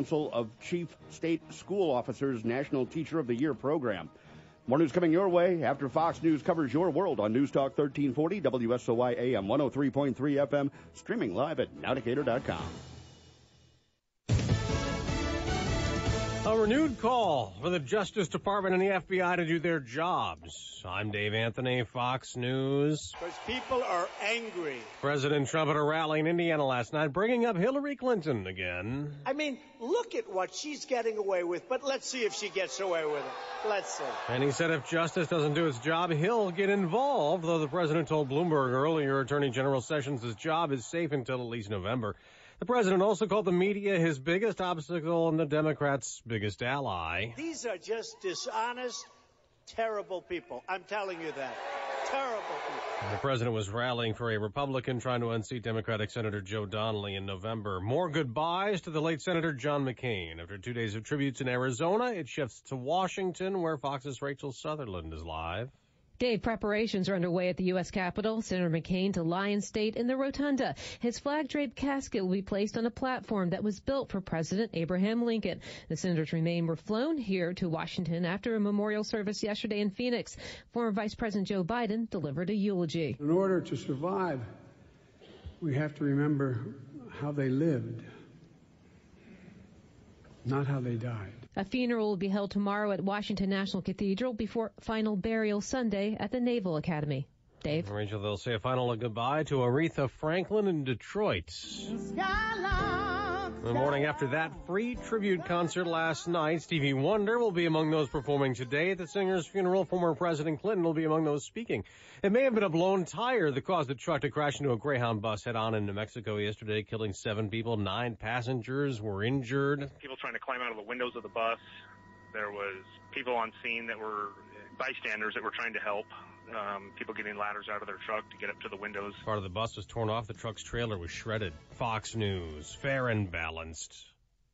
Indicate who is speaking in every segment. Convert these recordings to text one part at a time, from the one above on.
Speaker 1: Council of Chief State School Officers National Teacher of the Year program. More news coming your way after Fox News covers your world on News Talk 1340, WSOY AM 103.3 FM, streaming live at Navigator.com.
Speaker 2: A renewed call for the Justice Department and the FBI to do their jobs. I'm Dave Anthony, Fox News.
Speaker 3: Because people are angry.
Speaker 2: President Trump at a rally in Indiana last night, bringing up Hillary Clinton again.
Speaker 3: I mean, look at what she's getting away with, but let's see if she gets away with it. Let's see.
Speaker 2: And he said if justice doesn't do its job, he'll get involved, though the president told Bloomberg earlier Attorney General Sessions' job is safe until at least November. The president also called the media his biggest obstacle and the Democrats' biggest ally.
Speaker 3: These are just dishonest, terrible people. I'm telling you that. Terrible people.
Speaker 2: The president was rallying for a Republican trying to unseat Democratic Senator Joe Donnelly in November. More goodbyes to the late Senator John McCain. After 2 days of tributes in Arizona, it shifts to Washington, where Fox's Rachel Sutherland is live.
Speaker 4: Dave, preparations are underway at the U.S. Capitol. Senator McCain to Lion State in the Rotunda. His flag-draped casket will be placed on a platform that was built for President Abraham Lincoln. The senator's remains were flown here to Washington after a memorial service yesterday in Phoenix. Former Vice President Joe Biden delivered a eulogy.
Speaker 5: In order to survive, we have to remember how they lived, not how they died.
Speaker 4: A funeral will be held tomorrow at Washington National Cathedral before final burial Sunday at the Naval Academy. Dave?
Speaker 2: Rachel, they'll say a final goodbye to Aretha Franklin in Detroit. The morning after that free tribute concert last night, Stevie Wonder will be among those performing today. At the singer's funeral, former President Clinton will be among those speaking. It may have been a blown tire that caused the truck to crash into a Greyhound bus head-on in New Mexico yesterday, killing 7 people. 9 passengers were injured.
Speaker 6: People trying to climb out of the windows of the bus. There was people on scene that were bystanders that were trying to help. People getting ladders out of their truck to get up to the windows.
Speaker 2: Part of the bus was torn off. The truck's trailer was shredded. Fox News, fair and balanced.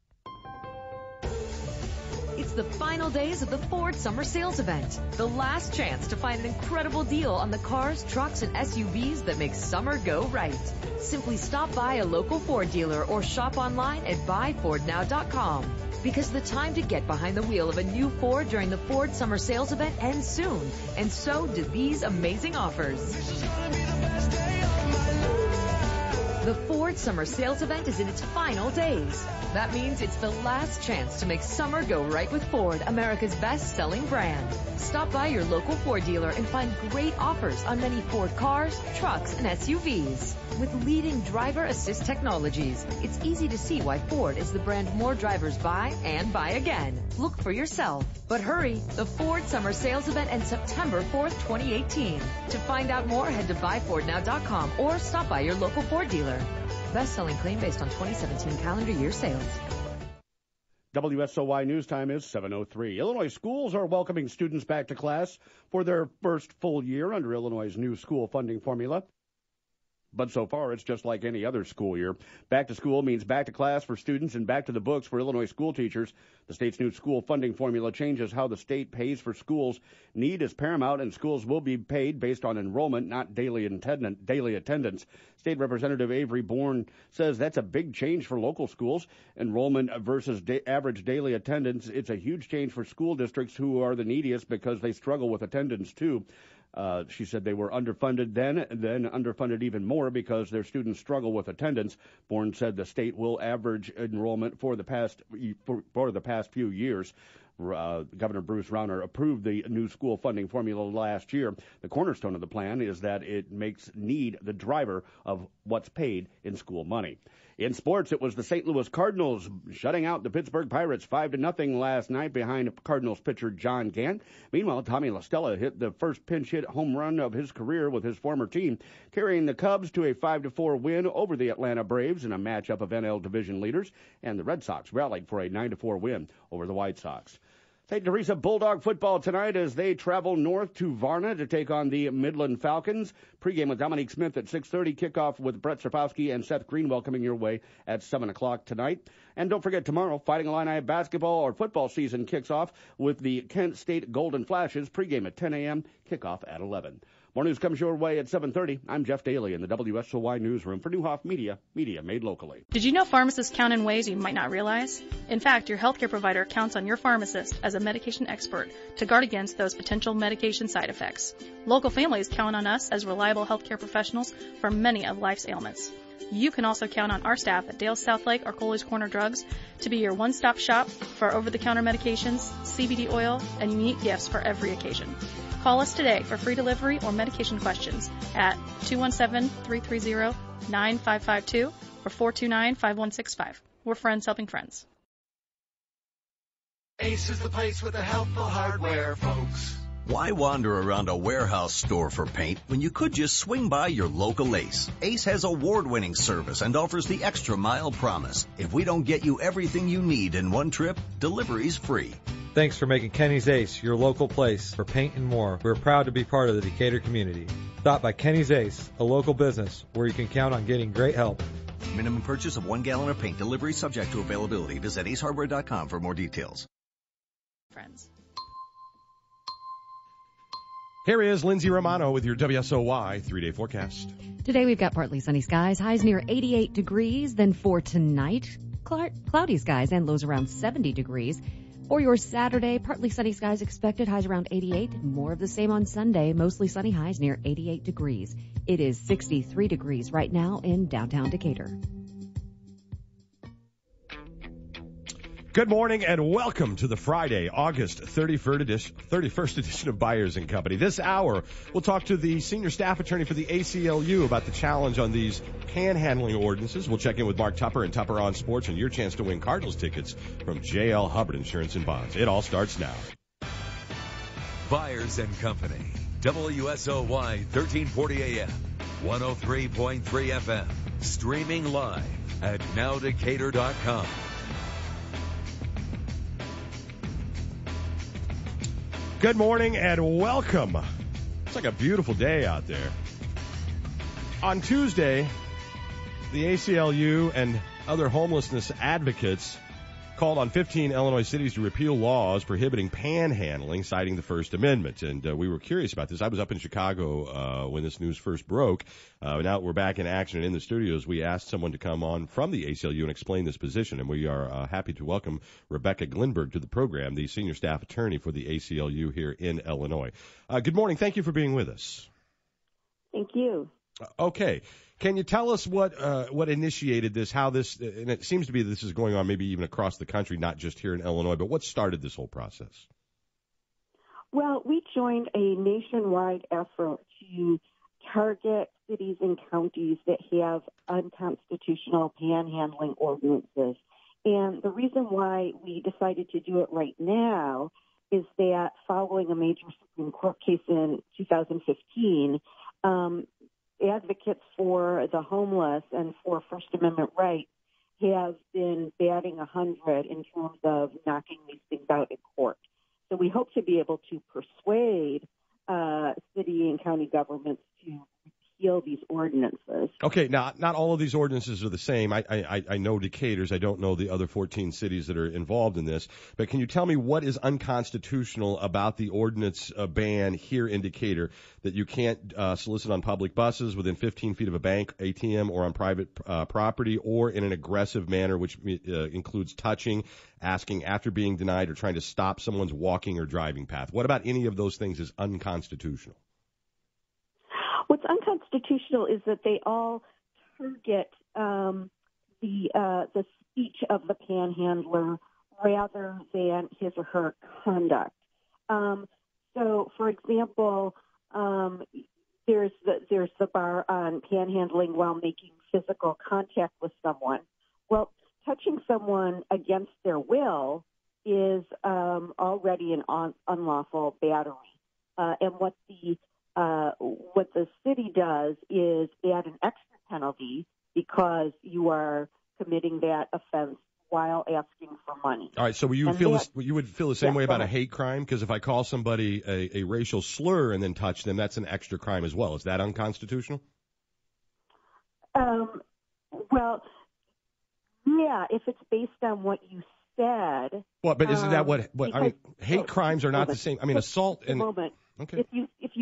Speaker 7: It's the final days of the Ford Summer Sales Event. The last chance to find an incredible deal on the cars, trucks, and SUVs that make summer go right. Simply stop by a local Ford dealer or shop online at buyfordnow.com. Because the time to get behind the wheel of a new Ford during the Ford Summer Sales Event ends soon. And so do these amazing offers. The Ford Summer Sales Event is in its final days. That means it's the last chance to make summer go right with Ford, America's best-selling brand. Stop by your local Ford dealer and find great offers on many Ford cars, trucks, and SUVs. With leading driver assist technologies, it's easy to see why Ford is the brand more drivers buy and buy again. Look for yourself. But hurry, the Ford Summer Sales Event ends September 4th, 2018. To find out more, head to buyfordnow.com or stop by your local Ford dealer. Best-selling claim based on 2017 calendar year sales.
Speaker 1: WSOY News Time is 7:03. Illinois schools are welcoming students back to class for their first full year under Illinois' new school funding formula. But so far, it's just like any other school year. Back to school means back to class for students and back to the books for Illinois school teachers. The state's new school funding formula changes how the state pays for schools. Need is paramount, and schools will be paid based on enrollment, not daily attendance. State Representative Avery Bourne says that's a big change for local schools. Enrollment versus average daily attendance, it's a huge change for school districts who are the neediest because they struggle with attendance, too. She said they were underfunded then underfunded even more because their students struggle with attendance. Bourne said the state will average enrollment for the past few years. Governor Bruce Rauner approved the new school funding formula last year. The cornerstone of the plan is that it makes need the driver of what's paid in school money. In sports, it was the St. Louis Cardinals shutting out the Pittsburgh Pirates 5-0 last night behind Cardinals pitcher John Gant. Meanwhile, Tommy La Stella hit the first pinch hit home run of his career with his former team, carrying the Cubs to a 5-4 win over the Atlanta Braves in a matchup of NL division leaders, and the Red Sox rallied for a 9-4 win over the White Sox. St. Teresa Bulldog football tonight as they travel north to Varna to take on the Midland Falcons. Pregame with Dominique Smith at 6:30. Kickoff with Brett Sarfowski and Seth Greenwell coming your way at 7 o'clock tonight. And don't forget, tomorrow, Fighting Illini basketball or football season kicks off with the Kent State Golden Flashes. Pregame at 10 a.m., kickoff at 11. More news comes your way at 7:30. I'm Jeff Daly in the WSOY newsroom for Newhoff Media, media made locally.
Speaker 8: Did you know pharmacists count in ways you might not realize? In fact, your healthcare provider counts on your pharmacist as a medication expert to guard against those potential medication side effects. Local families count on us as reliable healthcare professionals for many of life's ailments. You can also count on our staff at Dale Southlake or Coley's Corner Drugs to be your one-stop shop for over-the-counter medications, CBD oil, and unique gifts for every occasion. Call us today for free delivery or medication questions at 217-330-9552 or 429-5165. We're friends helping friends.
Speaker 9: Ace is the place with the helpful hardware, folks.
Speaker 10: Why wander around a warehouse store for paint when you could just swing by your local Ace? Ace has award-winning service and offers the extra mile promise. If we don't get you everything you need in one trip, delivery's free.
Speaker 11: Thanks for making Kenny's Ace your local place for paint and more. We're proud to be part of the Decatur community. Stop by Kenny's Ace, a local business where you can count on getting great help.
Speaker 10: Minimum purchase of 1 gallon of paint. Delivery subject to availability. Visit acehardware.com for more details.
Speaker 8: Friends.
Speaker 12: Here is Lindsay Romano with your WSOY 3-day forecast.
Speaker 13: Today we've got partly sunny skies, highs near 88 degrees. Then for tonight, cloudy skies and lows around 70 degrees. For your Saturday, partly sunny skies expected, highs around 88. More of the same on Sunday, mostly sunny, highs near 88 degrees. It is 63 degrees right now in downtown Decatur.
Speaker 12: Good morning and welcome to the Friday, August 31st edition of Byers & Company. This hour, we'll talk to the senior staff attorney for the ACLU about the challenge on these panhandling ordinances. We'll check in with Mark Tupper and Tupper on Sports and your chance to win Cardinals tickets from J.L. Hubbard Insurance and Bonds. It all starts now.
Speaker 14: Byers & Company, WSOY 1340 AM, 103.3 FM, streaming live at nowdecatur.com.
Speaker 12: Good morning and welcome. It's like a beautiful day out there. On Tuesday, the ACLU and other homelessness advocates called on 15 Illinois cities to repeal laws prohibiting panhandling, citing the First Amendment. And we were curious about this. I was up in Chicago when this news first broke. Now we're back in action and in the studios. We asked someone to come on from the ACLU and explain this position. And we are happy to welcome Rebecca Glinberg to the program, the senior staff attorney for the ACLU here in Illinois. Good morning. Thank you for being with us.
Speaker 15: Thank you.
Speaker 12: Okay. Can you tell us what initiated this, how this, and it seems to be this is going on maybe even across the country, not just here in Illinois, but what started this whole process?
Speaker 15: Well, we joined a nationwide effort to target cities and counties that have unconstitutional panhandling ordinances. And the reason why we decided to do it right now is that following a major Supreme Court case in 2015, advocates for the homeless and for First Amendment rights have been batting 100 in terms of knocking these things out in court. So we hope to be able to persuade city and county governments to repeal these ordinances.
Speaker 12: Okay, now, not all of these ordinances are the same. I know Decatur's. I don't know the other 14 cities that are involved in this. But can you tell me what is unconstitutional about the ordinance ban here in Decatur, that you can't solicit on public buses within 15 feet of a bank, ATM, or on private property, or in an aggressive manner, which includes touching, asking after being denied, or trying to stop someone's walking or driving path? What about any of those things is unconstitutional?
Speaker 15: What's unconstitutional is that they all target the speech of the panhandler rather than his or her conduct. So, for example, there's the bar on panhandling while making physical contact with someone. Well, touching someone against their will is already an unlawful battery, and what the city does is add an extra penalty because you are committing that offense while asking for money.
Speaker 12: All right, so you would feel the same way about a hate crime? Because if I call somebody a racial slur and then touch them, that's an extra crime as well. Is that unconstitutional?
Speaker 15: Well, yeah, if it's based on what you said.
Speaker 12: Well, but isn't that what I mean? Hate crimes are not the same. I mean, assault and
Speaker 15: moment.
Speaker 12: Okay.
Speaker 15: If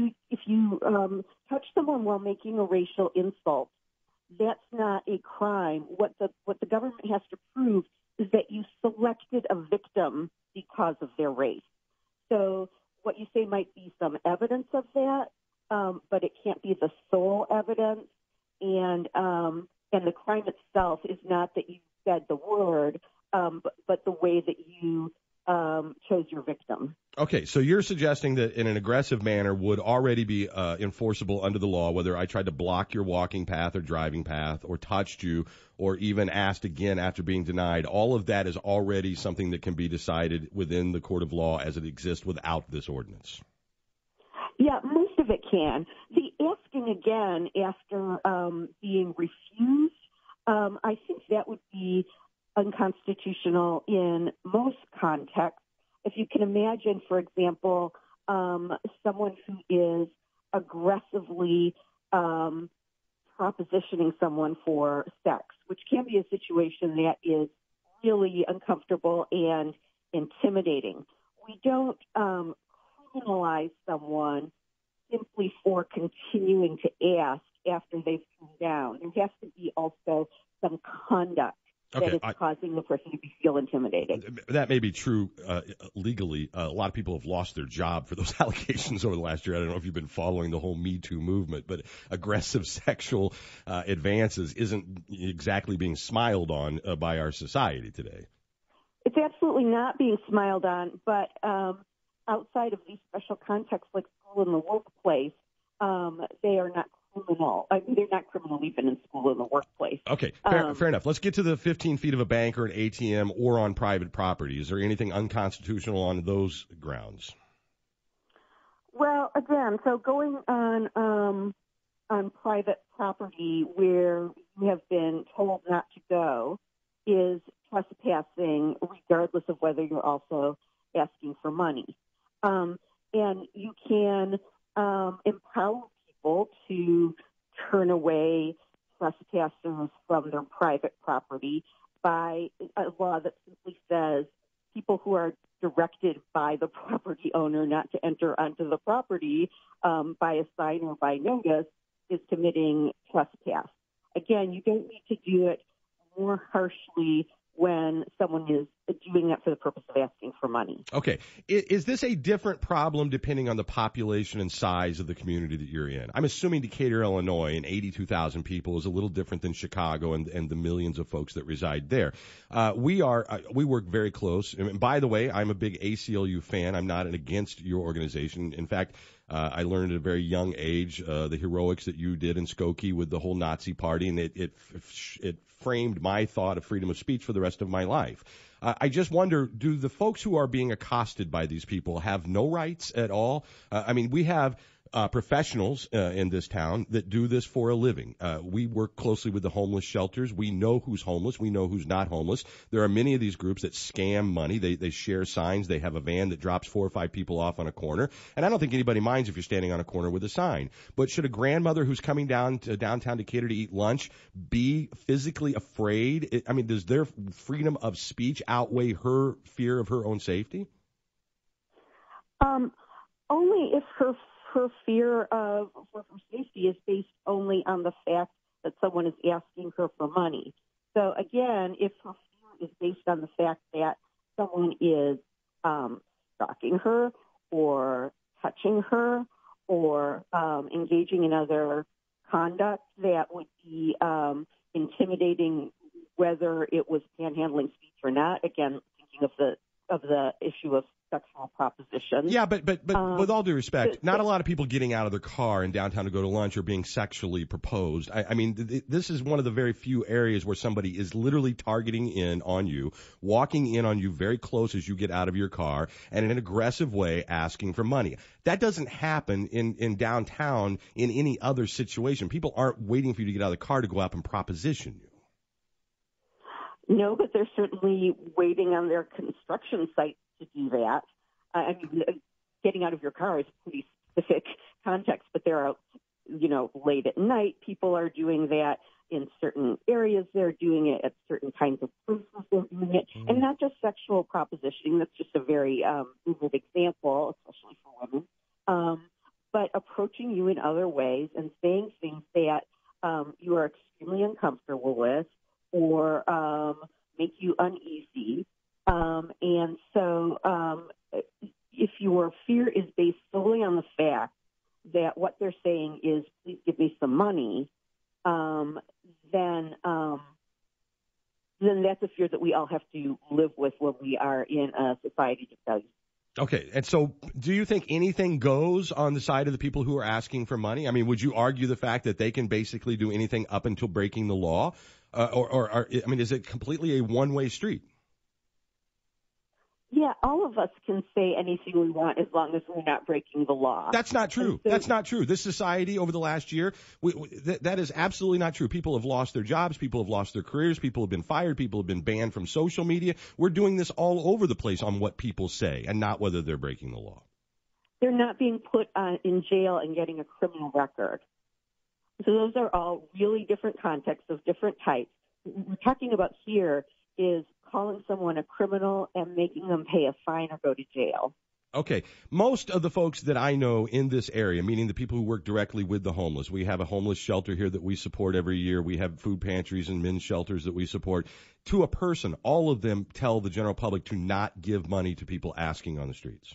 Speaker 15: you touch someone while making a racial insult, that's not a crime. What the government has to prove is that you selected a victim because of their race. So what you say might be some evidence of that, but it can't be the sole evidence. And the crime itself is not that you said the word, but the way that you chose your victim.
Speaker 12: Okay, so you're suggesting that in an aggressive manner would already be enforceable under the law, whether I tried to block your walking path or driving path or touched you or even asked again after being denied. All of that is already something that can be decided within the court of law as it exists without this ordinance.
Speaker 15: Yeah, most of it can. The asking again after being refused, I think that would be unconstitutional in most contexts. If you can imagine, for example, someone who is aggressively propositioning someone for sex, which can be a situation that is really uncomfortable and intimidating. We don't criminalize someone simply for continuing to ask after they've come down. There has to be also some conduct that is causing the person to feel intimidated.
Speaker 12: That may be true legally. A lot of people have lost their job for those allegations over the last year. I don't know if you've been following the whole Me Too movement, but aggressive sexual advances isn't exactly being smiled on by our society today.
Speaker 15: It's absolutely not being smiled on, but outside of these special contexts like school and the workplace, they are not criminal. I mean, they're not criminal even in school and the workplace.
Speaker 12: Okay, fair enough. Let's get to the 15 feet of a bank or an ATM or on private property. Is there anything unconstitutional on those grounds?
Speaker 15: Well, again, so going on private property where you have been told not to go is trespassing, regardless of whether you're also asking for money. And you can empower people to turn away trespassers from their private property by a law that simply says people who are directed by the property owner not to enter onto the property by a sign or by notice is committing trespass. Again, you don't need to do it more harshly when someone is doing that for the purpose of asking for money.
Speaker 12: Okay. Is this a different problem depending on the population and size of the community that you're in? I'm assuming Decatur, Illinois, and 82,000 people is a little different than Chicago and the millions of folks that reside there. We work very close. And by the way, I'm a big ACLU fan. I'm not against your organization. In fact, I learned at a very young age the heroics that you did in Skokie with the whole Nazi party, and it framed my thought of freedom of speech for the rest of my life. I just wonder, do the folks who are being accosted by these people have no rights at all? I mean, we have professionals in this town that do this for a living. We work closely with the homeless shelters. We know who's homeless. We know who's not homeless. There are many of these groups that scam money. They share signs. They have a van that drops 4 or 5 people off on a corner. And I don't think anybody minds if you're standing on a corner with a sign. But should a grandmother who's coming down to downtown Decatur to eat lunch be physically afraid? I mean, does their freedom of speech outweigh her fear of her own safety?
Speaker 15: Only if her fear of her safety is based only on the fact that someone is asking her for money. So again, if her fear is based on the fact that someone is stalking her or touching her or engaging in other conduct that would be intimidating, whether it was panhandling speech or not, again, thinking of the issue of sexual proposition.
Speaker 12: Yeah, but with all due respect, not a lot of people getting out of their car in downtown to go to lunch are being sexually proposed. I mean, this is one of the very few areas where somebody is literally targeting in on you, walking in on you very close as you get out of your car, and in an aggressive way asking for money. That doesn't happen in downtown in any other situation. People aren't waiting for you to get out of the car to go up and proposition you.
Speaker 15: No, but they're certainly waiting on their construction site to do that. I mean, getting out of your car is a pretty specific context, but there are, late at night, people are doing that in certain areas. They're doing it at certain kinds of places. They're doing it, and not just sexual propositioning. That's just a very vivid example, especially for women. but approaching you in other ways and saying things that you are extremely uncomfortable with or make you uneasy. And so if your fear is based solely on the fact that what they're saying is, please give me some money, then that's a fear that we all have to live with when we are in a society that values.
Speaker 12: Okay, and so do you think anything goes on the side of the people who are asking for money? I mean, would you argue the fact that they can basically do anything up until breaking the law? Is it completely a one-way street?
Speaker 15: Yeah, all of us can say anything we want as long as we're not breaking the law.
Speaker 12: That's not true. That's not true. This society over the last year, that is absolutely not true. People have lost their jobs. People have lost their careers. People have been fired. People have been banned from social media. We're doing this all over the place on what people say and not whether they're breaking the law.
Speaker 15: They're not being put in jail and getting a criminal record. So those are all really different contexts of different types. What we're talking about here is calling someone a criminal and making them pay a fine or go to jail.
Speaker 12: Okay. Most of the folks that I know in this area, meaning the people who work directly with the homeless, we have a homeless shelter here that we support every year. We have food pantries and men's shelters that we support. To a person, all of them tell the general public to not give money to people asking on the streets.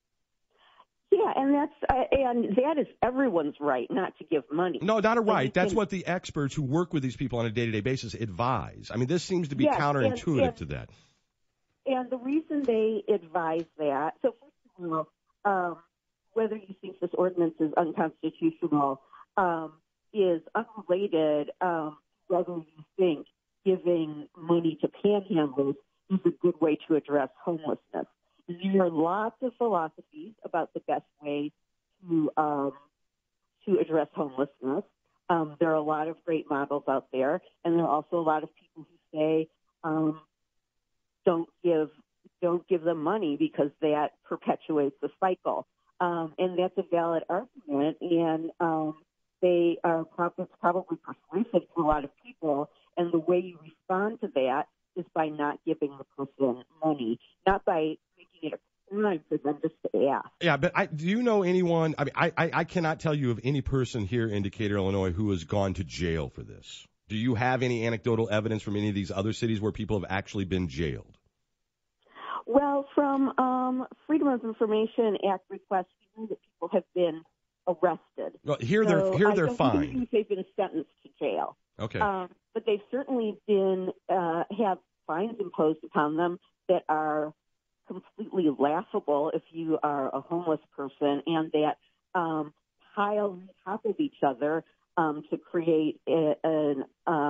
Speaker 15: Yeah, and that is everyone's right not to give money.
Speaker 12: No, not a right. That's what the experts who work with these people on a day-to-day basis advise. I mean, this seems to be counterintuitive to that.
Speaker 15: And the reason they advise that, so first of all, whether you think this ordinance is unconstitutional is unrelated whether you think giving money to panhandlers is a good way to address homelessness. There are lots of philosophies about the best way to address homelessness. There are a lot of great models out there, and there are also a lot of people who say don't give them money because that perpetuates the cycle. And that's a valid argument, and they are probably persuasive to a lot of people. And the way you respond to that is by not giving the person money, not by making it a crime for them just to ask.
Speaker 12: Yeah, but do you know anyone? I mean, I cannot tell you of any person here in Decatur, Illinois, who has gone to jail for this. Do you have any anecdotal evidence from any of these other cities where people have actually been jailed?
Speaker 15: Well, from Freedom of Information Act requests, we know that people have been arrested.
Speaker 12: Well, here they're fined.
Speaker 15: I don't think they've been sentenced to jail.
Speaker 12: Okay.
Speaker 15: But they've certainly been have fines imposed upon them that are completely laughable if you are a homeless person, and that pile on top of each other to create a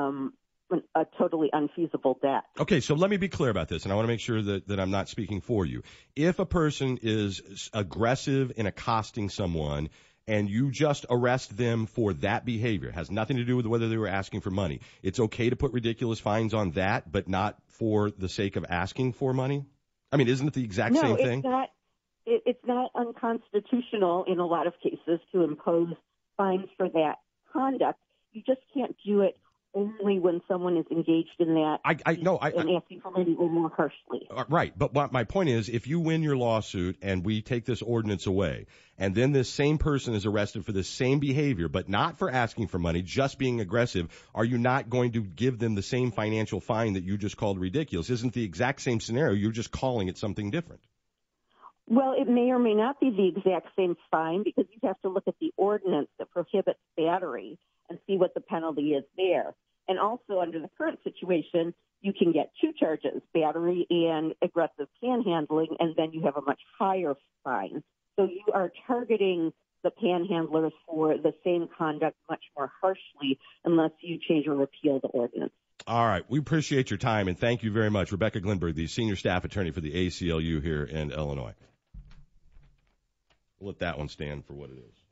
Speaker 15: totally unfeasible debt.
Speaker 12: Okay, so let me be clear about this, and I want to make sure that I'm not speaking for you. If a person is aggressive in accosting someone and you just arrest them for that behavior, it has nothing to do with whether they were asking for money, it's okay to put ridiculous fines on that, but not for the sake of asking for money? I mean, isn't it the exact same thing?
Speaker 15: No, it's not unconstitutional in a lot of cases to impose fines for that conduct. You just can't do it only when someone is engaged in that and asking for money or more harshly.
Speaker 12: Right, but my point is, if you win your lawsuit and we take this ordinance away, and then this same person is arrested for the same behavior, but not for asking for money, just being aggressive, are you not going to give them the same financial fine that you just called ridiculous? Isn't the exact same scenario, you're just calling it something different?
Speaker 15: Well, it may or may not be the exact same fine, because you have to look at the ordinance that prohibits battery and see what the penalty is there. And also, under the current situation, you can get two charges, battery and aggressive panhandling, and then you have a much higher fine. So you are targeting the panhandlers for the same conduct much more harshly unless you change or repeal the ordinance.
Speaker 12: All right. We appreciate your time, and thank you very much. Rebecca Glinberg, the senior staff attorney for the ACLU here in Illinois. We'll let that one stand for what it is.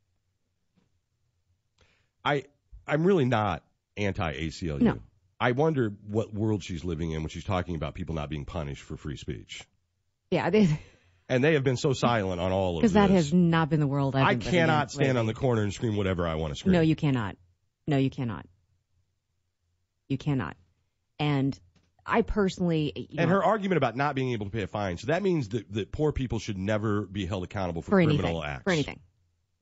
Speaker 12: I'm really not anti-ACLU.
Speaker 13: No.
Speaker 12: I wonder what world she's living in when she's talking about people not being punished for free speech.
Speaker 13: Yeah.
Speaker 12: And they have been so silent on all of this.
Speaker 13: Because that has not been the world I've been living in.
Speaker 12: I cannot stand on the corner and scream whatever I want to scream.
Speaker 13: No, you cannot. No, you cannot. You cannot. And I personally...
Speaker 12: And her argument about not being able to pay a fine, so that means that poor people should never be held accountable for criminal acts.
Speaker 13: For anything.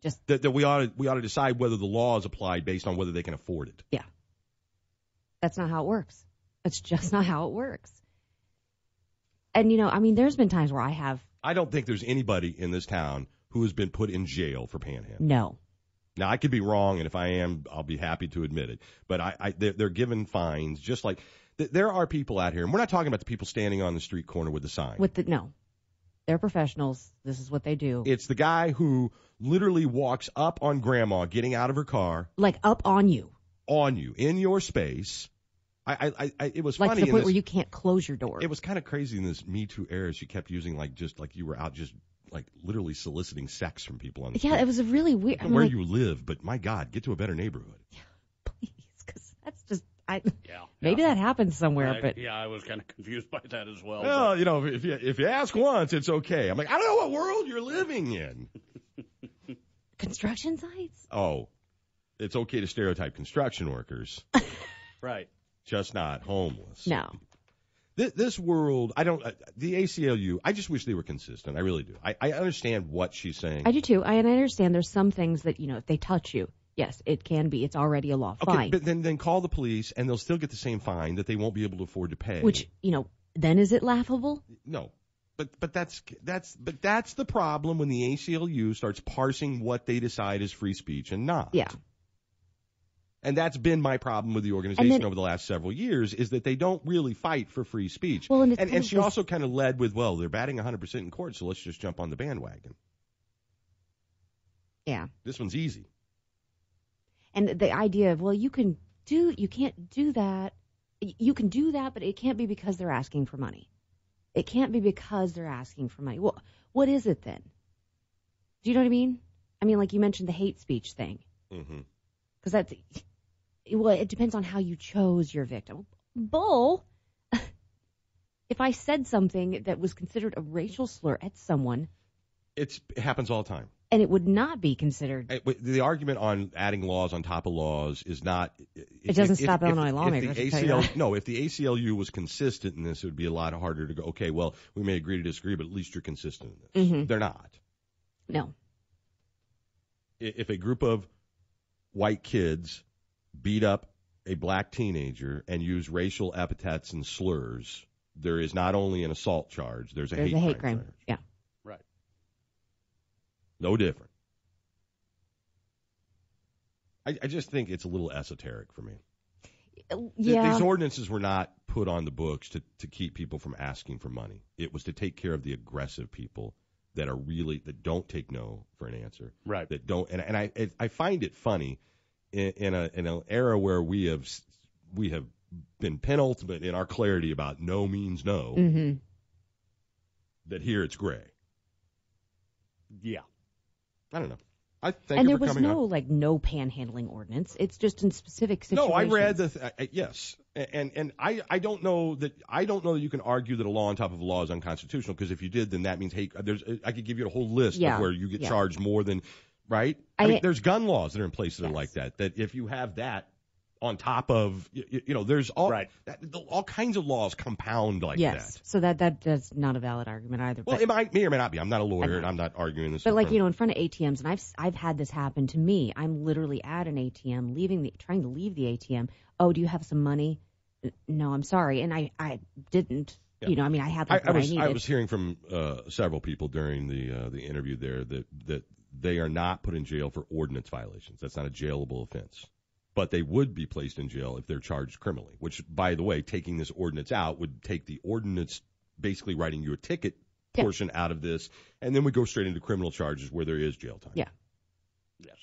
Speaker 13: Just
Speaker 12: that we ought to decide whether the law is applied based on whether they can afford it.
Speaker 13: Yeah. That's not how it works. That's just not how it works. And, there's been times where I
Speaker 12: don't think there's anybody in this town who has been put in jail for panhandling.
Speaker 13: No.
Speaker 12: Now, I could be wrong, and if I am, I'll be happy to admit it. But they're given fines, just like there are people out here, and we're not talking about the people standing on the street corner with the sign.
Speaker 13: No. They're professionals. This is what they do.
Speaker 12: It's the guy who literally walks up on Grandma getting out of her car.
Speaker 13: Like up on you.
Speaker 12: On you, in your space. It was
Speaker 13: like
Speaker 12: funny.
Speaker 13: To the point where you can't close your door.
Speaker 12: It was kind of crazy in this Me Too era. She kept using just like you were out just like literally soliciting sex from people on the street.
Speaker 13: Yeah, it was a really weird.
Speaker 12: Where you live, but my God, get to a better neighborhood.
Speaker 13: Yeah, please, because that's just maybe that happens somewhere, but
Speaker 1: I was kind of confused by that as well.
Speaker 12: Well, if you ask once, it's okay. I'm like, I don't know what world you're living in.
Speaker 13: Construction sites?
Speaker 12: Oh, it's okay to stereotype construction workers.
Speaker 1: Right.
Speaker 12: Just not homeless.
Speaker 13: No.
Speaker 12: This world, the ACLU, I just wish they were consistent. I really do. I understand what she's saying.
Speaker 13: I do too. And I understand there's some things that, if they touch you, yes, it can be. It's already a law.
Speaker 12: Okay,
Speaker 13: fine.
Speaker 12: But then call the police and they'll still get the same fine that they won't be able to afford to pay.
Speaker 13: Which, then is it laughable?
Speaker 12: No. But that's the problem when the ACLU starts parsing what they decide is free speech and not.
Speaker 13: Yeah.
Speaker 12: And that's been my problem with the organization over the last several years, is that they don't really fight for free speech.
Speaker 13: Well,
Speaker 12: and she also kind of led with, well, they're batting 100% in court, so let's just jump on the bandwagon.
Speaker 13: Yeah.
Speaker 12: This one's easy.
Speaker 13: And the idea of, well, you can't do that. You can do that, but it can't be because they're asking for money. It can't be because they're asking for money. Well, what is it then? Do you know what I mean? I mean, like you mentioned the hate speech thing.
Speaker 12: Mm-hmm.
Speaker 13: Because that's... Well, it depends on how you chose your victim. Bull. If I said something that was considered a racial slur at someone...
Speaker 12: It happens all the time.
Speaker 13: And it would not be considered...
Speaker 12: The argument on adding laws on top of laws is not...
Speaker 13: It doesn't stop Illinois lawmakers.
Speaker 12: If the ACLU was consistent in this, it would be a lot harder to go, okay, well, we may agree to disagree, but at least you're consistent in this.
Speaker 13: Mm-hmm.
Speaker 12: They're not.
Speaker 13: No.
Speaker 12: If a group of white kids beat up a black teenager and use racial epithets and slurs, there is not only an assault charge, there's a hate crime charge.
Speaker 13: Yeah.
Speaker 1: Right.
Speaker 12: No different. I just think it's a little esoteric for me.
Speaker 13: Yeah.
Speaker 12: These ordinances were not put on the books to keep people from asking for money. It was to take care of the aggressive people that don't take no for an answer.
Speaker 1: Right.
Speaker 12: That don't, and I find it funny in an era where we have been penultimate in our clarity about no means no.
Speaker 13: Mm-hmm.
Speaker 12: That here it's gray.
Speaker 1: Yeah.
Speaker 12: I don't know. I think.
Speaker 13: And there was no panhandling ordinance. It's just in specific situations.
Speaker 12: No, I read yes, and I don't know that you can argue that a law on top of a law is unconstitutional, because if you did, then that means I could give you a whole list of where you get charged more than. Right? I mean, there's gun laws that are in place that are like that. That if you have that on top of, there's all kinds of laws compound like that.
Speaker 13: Yes. So that's not a valid argument either.
Speaker 12: Well, it may or may not be. I'm not a lawyer, and I'm not arguing this.
Speaker 13: But in front of ATMs, and I've had this happen to me. I'm literally at an ATM, trying to leave the ATM. Oh, do you have some money? No, I'm sorry, and I didn't. Yeah. I had what I needed.
Speaker 12: I was hearing from several people during the interview there that they are not put in jail for ordinance violations. That's not a jailable offense. But they would be placed in jail if they're charged criminally, which, by the way, taking this ordinance out would take the ordinance basically writing you a ticket portion out of this, and then we go straight into criminal charges where there is jail time.
Speaker 13: Yeah.
Speaker 1: Yes.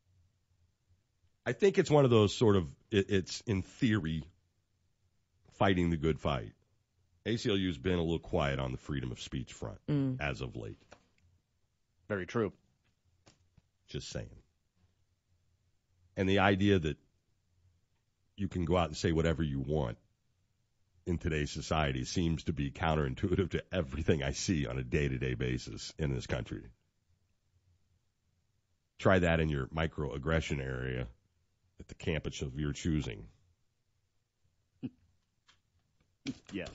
Speaker 12: I think it's one of those sort of, it's in theory, fighting the good fight. ACLU's been a little quiet on the freedom of speech front as of late.
Speaker 1: Very true.
Speaker 12: Just saying. And the idea that you can go out and say whatever you want in today's society seems to be counterintuitive to everything I see on a day-to-day basis in this country. Try that in your microaggression area at the campus of your choosing.
Speaker 1: Yes.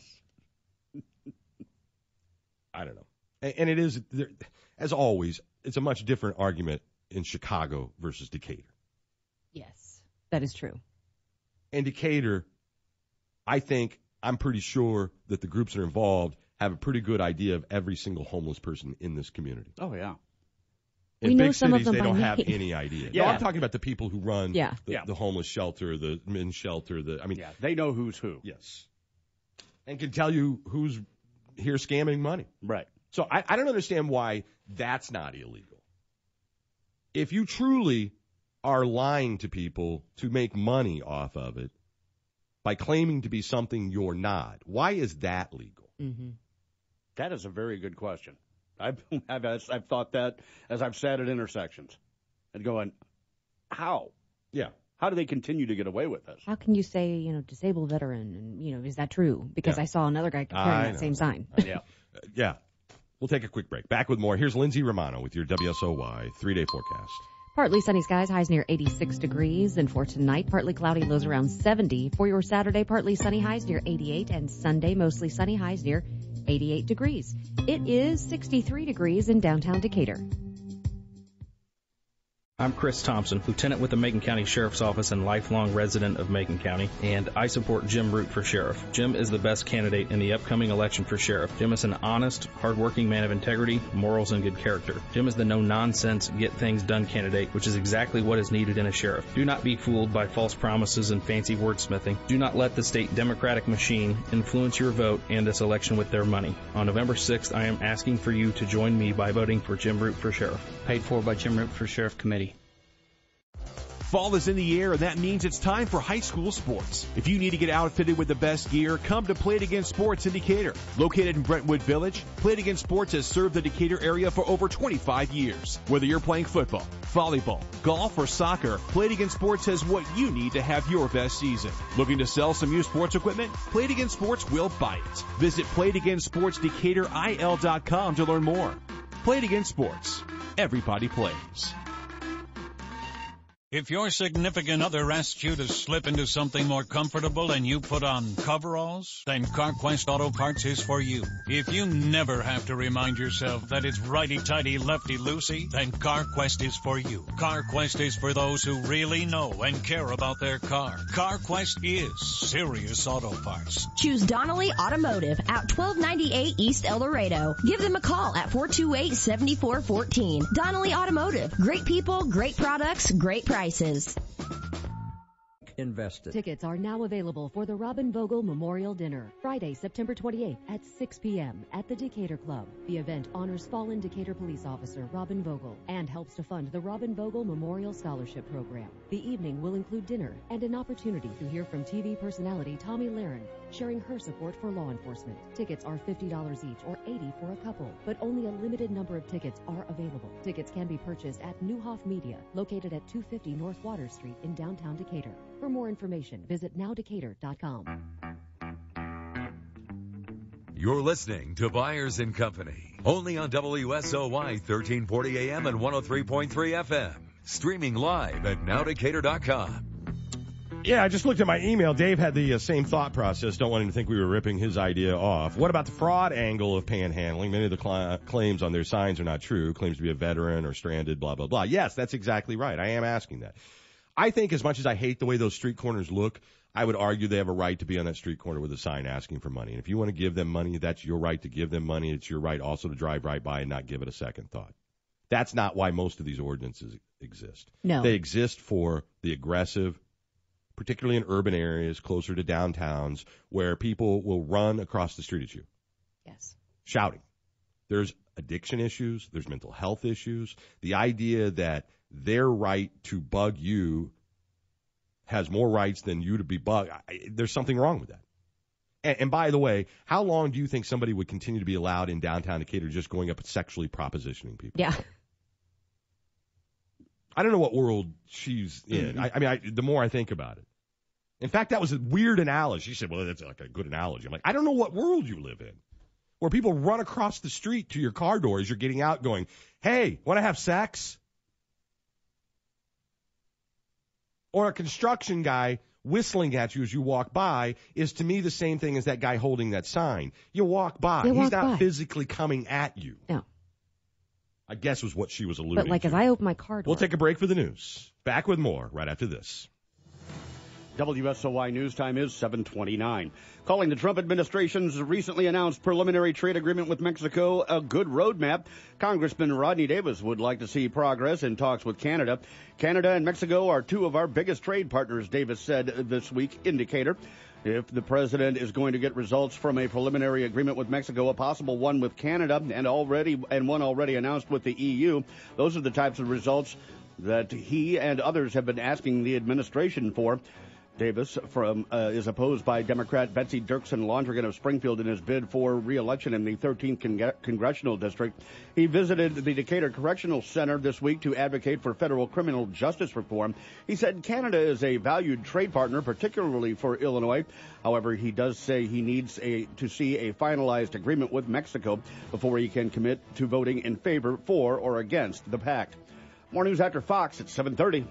Speaker 12: I don't know. And it is, as always, it's a much different argument in Chicago versus Decatur.
Speaker 13: Yes, that is true.
Speaker 12: And Decatur, I'm pretty sure that the groups that are involved have a pretty good idea of every single homeless person in this community.
Speaker 1: Oh, yeah.
Speaker 12: In big cities, they don't have any idea.
Speaker 1: Yeah.
Speaker 12: No, I'm talking about the people who run
Speaker 1: the
Speaker 12: homeless shelter, the men's shelter.
Speaker 1: They know who's who.
Speaker 12: Yes. And can tell you who's here scamming money.
Speaker 1: Right.
Speaker 12: So I don't understand why that's not illegal. If you truly are lying to people to make money off of it by claiming to be something you're not, why is that legal?
Speaker 13: Mm-hmm.
Speaker 1: That is a very good question. I've thought that as I've sat at intersections and going, how?
Speaker 12: Yeah.
Speaker 1: How do they continue to get away with this?
Speaker 13: How can you say, disabled veteran, and, is that true? Because I saw another guy carrying that same sign.
Speaker 1: Yeah.
Speaker 12: Yeah. We'll take a quick break. Back with more. Here's Lindsay Romano with your WSOY 3-day forecast.
Speaker 13: Partly sunny skies, highs near 86 degrees. And for tonight, partly cloudy, lows around 70. For your Saturday, partly sunny, highs near 88. And Sunday, mostly sunny, highs near 88 degrees. It is 63 degrees in downtown Decatur.
Speaker 16: I'm Chris Thompson, lieutenant with the Macon County Sheriff's Office and lifelong resident of Macon County, and I support Jim Root for sheriff. Jim is the best candidate in the upcoming election for sheriff. Jim is an honest, hardworking man of integrity, morals, and good character. Jim is the no-nonsense, get-things-done candidate, which is exactly what is needed in a sheriff. Do not be fooled by false promises and fancy wordsmithing. Do not let the state Democratic machine influence your vote and this election with their money. On November 6th, I am asking for you to join me by voting for Jim Root for sheriff.
Speaker 17: Paid for by Jim Root for Sheriff Committee.
Speaker 18: Fall is in the air, and that means it's time for high school sports. If you need to get outfitted with the best gear, come to Play It Again Sports in Decatur. Located in Brentwood Village, Play It Again Sports has served the Decatur area for over 25 years. Whether you're playing football, volleyball, golf, or soccer, Play It Again Sports has what you need to have your best season. Looking to sell some used sports equipment? Play It Again Sports will buy it. Visit PlayItAgainSportsDecaturIL.com to learn more. Play It Again Sports. Everybody plays.
Speaker 19: If your significant other asks you to slip into something more comfortable and you put on coveralls, then CarQuest Auto Parts is for you. If you never have to remind yourself that it's righty-tighty, lefty-loosey, then CarQuest is for you. CarQuest is for those who really know and care about their car. CarQuest is serious auto parts.
Speaker 20: Choose Donnelly Automotive at 1298 East El Dorado. Give them a call at 428-7414. Donnelly Automotive. Great people, great products, great prices.
Speaker 21: Invested.
Speaker 13: Tickets are now available for the Robin Vogel Memorial Dinner, Friday, September 28th at 6 p.m. at the Decatur Club. The event honors fallen Decatur police officer Robin Vogel and helps to fund the Robin Vogel Memorial Scholarship Program. The evening will include dinner and an opportunity to hear from TV personality Tommy Lahren, sharing her support for law enforcement. Tickets are $50 each or $80 for a couple, but only a limited number of tickets are available. Tickets can be purchased at Newhoff Media, located at 250 North Water Street in downtown Decatur. For more information, visit nowdecatur.com.
Speaker 14: You're listening to Byers & Company, only on WSOY 1340 AM and 103.3 FM. Streaming live at nowdecatur.com.
Speaker 12: Yeah, I just looked at my email. Dave had the same thought process. Don't want him to think we were ripping his idea off. What about the fraud angle of panhandling? Many of the claims on their signs are not true. Claims to be a veteran or stranded, blah, blah, blah. Yes, that's exactly right. I am asking that. I think as much as I hate the way those street corners look, I would argue they have a right to be on that street corner with a sign asking for money. And if you want to give them money, that's your right to give them money. It's your right also to drive right by and not give it a second thought. That's not why most of these ordinances exist.
Speaker 13: No.
Speaker 12: They exist for the aggressive, particularly in urban areas closer to downtowns, where people will run across the street at you.
Speaker 13: Yes.
Speaker 12: Shouting. There's addiction issues. There's mental health issues. The idea that their right to bug you has more rights than you to be bugged, there's something wrong with that. And by the way, how long do you think somebody would continue to be allowed in downtown Decatur just going up and sexually propositioning people?
Speaker 13: Yeah.
Speaker 12: I don't know what world she's in. The more I think about it. In fact, that was a weird analogy. She said, well, that's like a good analogy. I'm like, I don't know what world you live in, where people run across the street to your car door as you're getting out going, hey, want to have sex? Or a construction guy whistling at you as you walk by is, to me, the same thing as that guy holding that sign. You walk by. He's not physically coming at you.
Speaker 13: No.
Speaker 12: I guess was what she was alluding
Speaker 13: But like
Speaker 12: to.
Speaker 13: as I open my car door.
Speaker 12: We'll take a break for the news. Back with more right after this.
Speaker 1: WSOY News Time is 7:29. Calling the Trump administration's recently announced preliminary trade agreement with Mexico a good roadmap, Congressman Rodney Davis would like to see progress in talks with Canada. Canada and Mexico are two of our biggest trade partners, Davis said this week, Indicator. If the president is going to get results from a preliminary agreement with Mexico, a possible one with Canada, and one already announced with the EU, those are the types of results that he and others have been asking the administration for. Davis is opposed by Democrat Betsy Dirksen Londrigan of Springfield in his bid for re-election in the 13th Congressional District. He visited the Decatur Correctional Center this week to advocate for federal criminal justice reform. He said Canada is a valued trade partner, particularly for Illinois. However, he does say he needs to see a finalized agreement with Mexico before he can commit to voting in favor, for, or against the pact. More news after Fox at 7:30.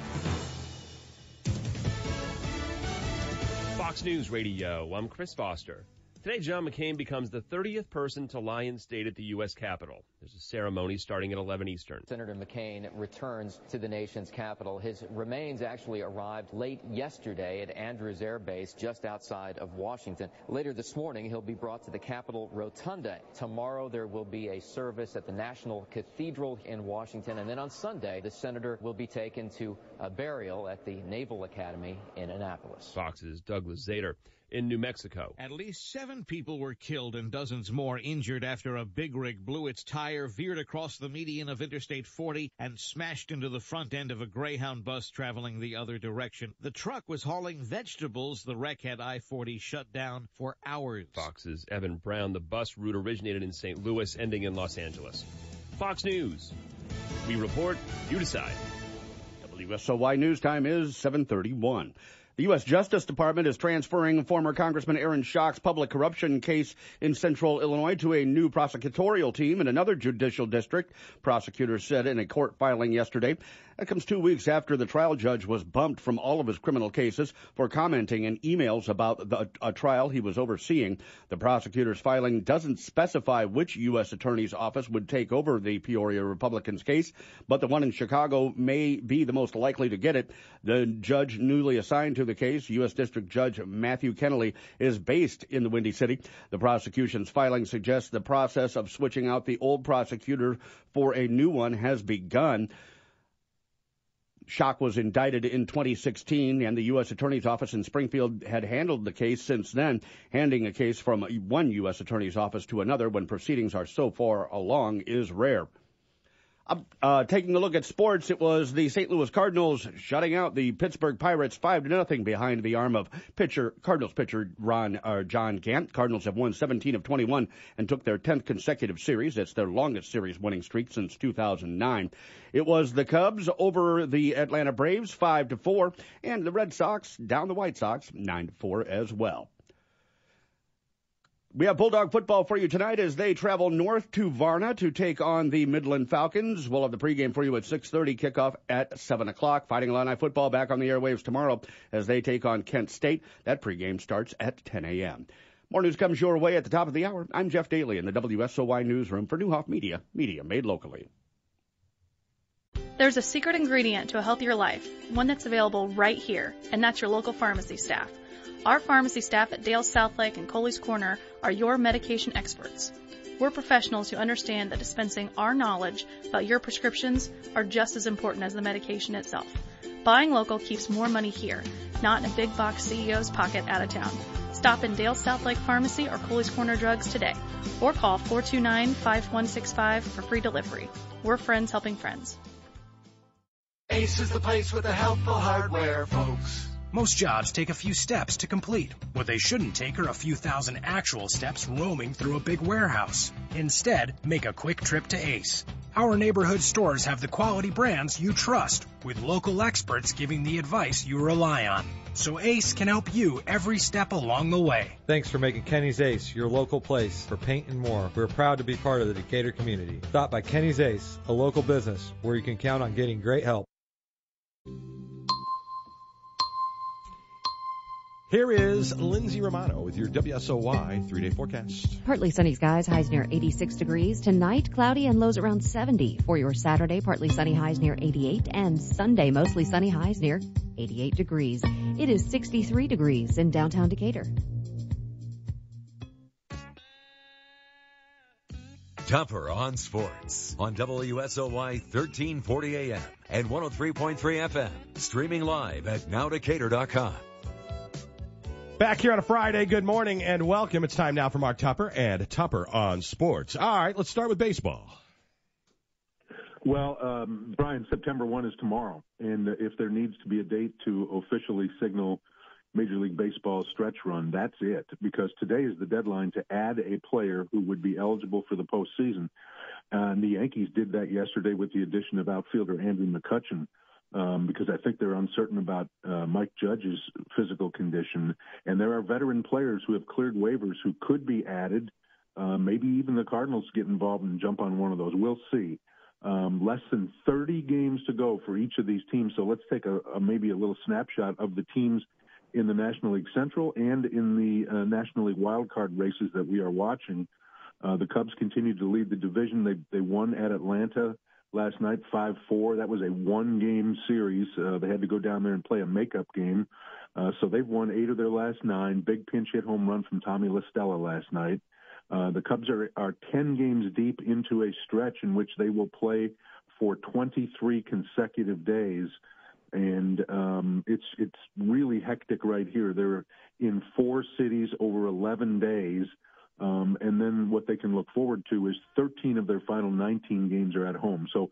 Speaker 21: Fox News Radio, I'm Chris Foster. Today, John McCain becomes the 30th person to lie in state at the U.S. Capitol. There's a ceremony starting at 11 Eastern.
Speaker 22: Senator McCain returns to the nation's capital. His remains actually arrived late yesterday at Andrews Air Base just outside of Washington. Later this morning, he'll be brought to the Capitol Rotunda. Tomorrow, there will be a service at the National Cathedral in Washington. And then on Sunday, the senator will be taken to a burial at the Naval Academy in Annapolis.
Speaker 21: Fox's Douglas Zader. In New Mexico.
Speaker 23: At least 7 people were killed and dozens more injured after a big rig blew its tire, veered across the median of Interstate 40, and smashed into the front end of a Greyhound bus traveling the other direction. The truck was hauling vegetables. The wreck had I-40 shut down for hours.
Speaker 21: Fox's Evan Brown. The bus route originated in St. Louis, ending in Los Angeles. Fox News. We report, you decide.
Speaker 1: WSOY News Time is 7:31. The U.S. Justice Department is transferring former Congressman Aaron Schock's public corruption case in central Illinois to a new prosecutorial team in another judicial district, prosecutors said in a court filing yesterday. That comes 2 weeks after the trial judge was bumped from all of his criminal cases for commenting in emails about a trial he was overseeing. The prosecutor's filing doesn't specify which U.S. Attorney's office would take over the Peoria Republicans case, but the one in Chicago may be the most likely to get it. The judge newly assigned to the case, U.S. District Judge Matthew Kennelly, is based in the Windy City. The prosecution's filing suggests the process of switching out the old prosecutor for a new one has begun. Schock was indicted in 2016, and the U.S. Attorney's Office in Springfield had handled the case since then, handing a case from one U.S. Attorney's Office to another when proceedings are so far along is rare. Taking a look at sports, it was the St. Louis Cardinals shutting out the Pittsburgh Pirates 5-0 behind the arm of Cardinals pitcher John Gant. Cardinals have won 17 of 21 and took their 10th consecutive series. It's their longest series winning streak since 2009. It was the Cubs over the Atlanta Braves 5-4, and the Red Sox down the White Sox 9-4 as well. We have Bulldog football for you tonight as they travel north to Varna to take on the Midland Falcons. We'll have the pregame for you at 6:30, kickoff at 7 o'clock. Fighting Illini football back on the airwaves tomorrow as they take on Kent State. That pregame starts at 10 a.m. More news comes your way at the top of the hour. I'm Jeff Daly in the WSOY newsroom for Newhoff Media, media made locally.
Speaker 8: There's a secret ingredient to a healthier life, one that's available right here, and that's your local pharmacy staff. Our pharmacy staff at Dale Southlake and Coley's Corner are your medication experts. We're professionals who understand that dispensing our knowledge about your prescriptions are just as important as the medication itself. Buying local keeps more money here, not in a big box CEO's pocket out of town. Stop in Dale Southlake Pharmacy or Coley's Corner Drugs today, or call 429-5165 for free delivery. We're friends helping friends.
Speaker 9: Ace is the place with the helpful hardware, folks.
Speaker 24: Most jobs take a few steps to complete. What they shouldn't take are a few thousand actual steps roaming through a big warehouse. Instead, make a quick trip to Ace. Our neighborhood stores have the quality brands you trust, with local experts giving the advice you rely on. So Ace can help you every step along the way.
Speaker 11: Thanks for making Kenny's Ace your local place for paint and more. We're proud to be part of the Decatur community. Stop by Kenny's Ace, a local business where you can count on getting great help.
Speaker 12: Here is Lindsay Romano with your WSOY 3-day forecast.
Speaker 13: Partly sunny skies, highs near 86 degrees. Tonight, cloudy and lows around 70. For your Saturday, partly sunny, highs near 88. And Sunday, mostly sunny, highs near 88 degrees. It is 63 degrees in downtown Decatur.
Speaker 14: Tupper on Sports on WSOY 1340 AM and 103.3 FM. Streaming live at nowdecatur.com.
Speaker 12: Back here on a Friday, good morning and welcome. It's time now for Mark Tupper and Tupper on Sports. All right, let's start with baseball.
Speaker 3: Well, Brian, September 1 is tomorrow, and if there needs to be a date to officially signal Major League Baseball's stretch run, that's it, because today is the deadline to add a player who would be eligible for the postseason. And the Yankees did that yesterday with the addition of outfielder Andrew McCutchen, because I think they're uncertain about Mike Judge's physical condition. And there are veteran players who have cleared waivers who could be added. Maybe even the Cardinals get involved and jump on one of those. We'll see. Less than 30 games to go for each of these teams. So let's take maybe a little snapshot of the teams in the National League Central and in the National League wildcard races that we are watching. The Cubs continue to lead the division. They won at Atlanta last night, 5-4. That was a one-game series. They had to go down there and play a makeup game. So they've won 8 of their last 9. Big pinch hit home run from Tommy La Stella last night. The Cubs are 10 games deep into a stretch in which they will play for 23 consecutive days. And it's really hectic right here. They're in 4 cities over 11 days. And then what they can look forward to is 13 of their final 19 games are at home. So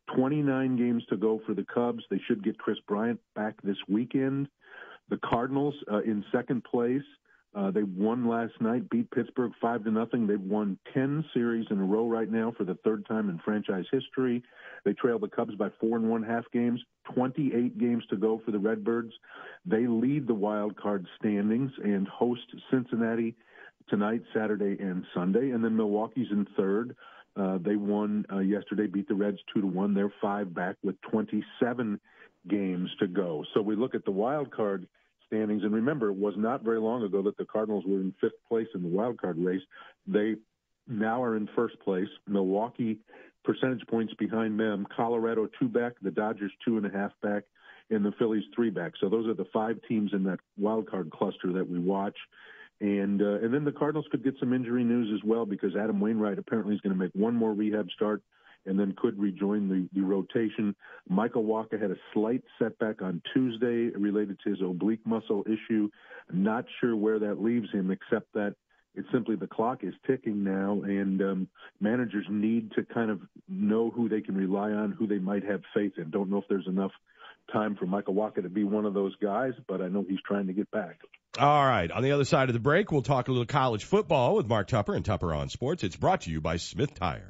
Speaker 3: 29 games to go for the Cubs. They should get Chris Bryant back this weekend. The Cardinals in second place. They won last night, beat Pittsburgh 5-0. They've won 10 series in a row right now for the third time in franchise history. They trail the Cubs by 4 1/2 games. 28 games to go for the Redbirds. They lead the wild card standings and host Cincinnati tonight, Saturday, and Sunday. And then Milwaukee's in third. They won yesterday, beat the Reds 2-1. They're 5 back with 27 games to go. So we look at the wild card standings, and remember, it was not very long ago that the Cardinals were in 5th place in the wild card race. They now are in 1st place. Milwaukee percentage points behind them. Colorado 2 back, the Dodgers 2.5 back, and the Phillies 3 back. So those are the 5 teams in that wild card cluster that we watch. And then the Cardinals could get some injury news as well, because Adam Wainwright apparently is going to make one more rehab start and then could rejoin the rotation. Michael Wacha had a slight setback on Tuesday related to his oblique muscle issue. Not sure where that leaves him, except that it's simply the clock is ticking now, and managers need to kind of know who they can rely on, who they might have faith in. Don't know if there's enough time for Michael Wacha to be one of those guys, but I know he's trying to get back.
Speaker 12: All right. On the other side of the break, we'll talk a little college football with Mark Tupper and Tupper on Sports. It's brought to you by Smith Tire.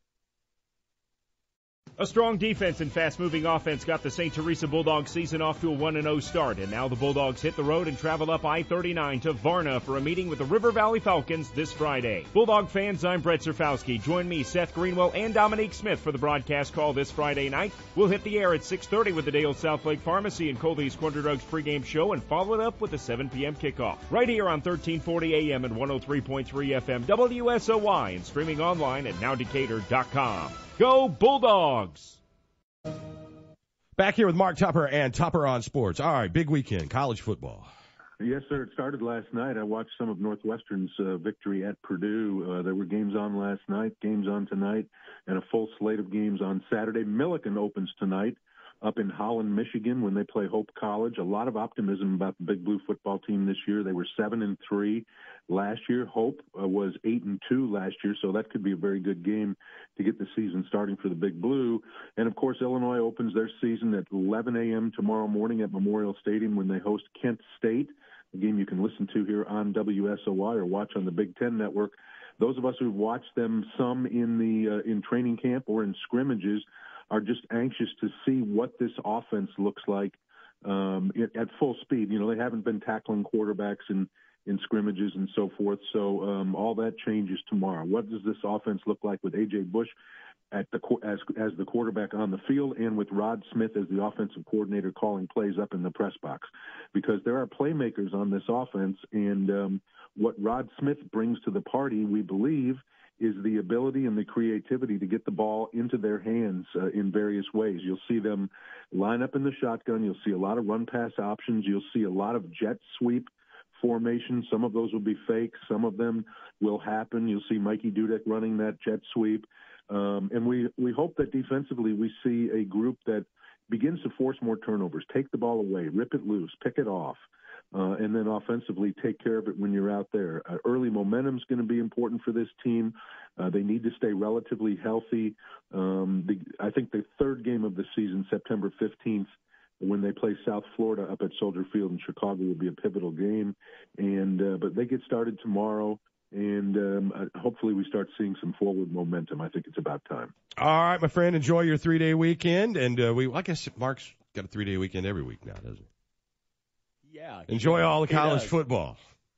Speaker 4: A strong defense and fast-moving offense got the St. Teresa Bulldogs season off to a 1-0 start, and now the Bulldogs hit the road and travel up I-39 to Varna for a meeting with the River Valley Falcons this Friday. Bulldog fans, I'm Brett Zerfowski. Join me, Seth Greenwell, and Dominique Smith for the broadcast call this Friday night. We'll hit the air at 6:30 with the Dale Southlake Pharmacy and Coley's Corner Drugs pregame show, and follow it up with a 7 p.m. kickoff. Right here on 1340 AM and 103.3 FM WSOY, and streaming online at nowdecatur.com. Go Bulldogs!
Speaker 12: Back here with Mark Tupper and Tupper on Sports. All right, big weekend, college football.
Speaker 3: Yes, sir. It started last night. I watched some of Northwestern's victory at Purdue. There were games on last night, games on tonight, and a full slate of games on Saturday. Millikan opens tonight up in Holland, Michigan, when they play Hope College. A lot of optimism about the Big Blue football team this year. They were 7-3 last year. Hope was 8-2 last year, so that could be a very good game to get the season starting for the Big Blue. And, of course, Illinois opens their season at 11 a.m. tomorrow morning at Memorial Stadium when they host Kent State, a game you can listen to here on WSOY or watch on the Big Ten Network. Those of us who've watched them some in training camp or in scrimmages are just anxious to see what this offense looks like at full speed. You know, they haven't been tackling quarterbacks in in scrimmages and so forth. So all that changes tomorrow. What does this offense look like with A.J. Bush as the quarterback on the field, and with Rod Smith as the offensive coordinator calling plays up in the press box? Because there are playmakers on this offense, and what Rod Smith brings to the party, we believe, is the ability and the creativity to get the ball into their hands in various ways. You'll see them line up in the shotgun. You'll see a lot of run-pass options. You'll see a lot of jet sweep formations. Some of those will be fake. Some of them will happen. You'll see Mikey Dudek running that jet sweep. And we hope that defensively we see a group that begins to force more turnovers, take the ball away, rip it loose, pick it off, and then offensively take care of it when you're out there. Early momentum is going to be important for this team. They need to stay relatively healthy. I think the third game of the season, September 15th, when they play South Florida up at Soldier Field in Chicago, will be a pivotal game. But they get started tomorrow. And hopefully we start seeing some forward momentum. I think it's about time.
Speaker 12: All right, my friend, enjoy your 3-day weekend. And I guess Mark's got a 3-day weekend every week now, doesn't he?
Speaker 1: Yeah.
Speaker 12: Enjoy all the college football.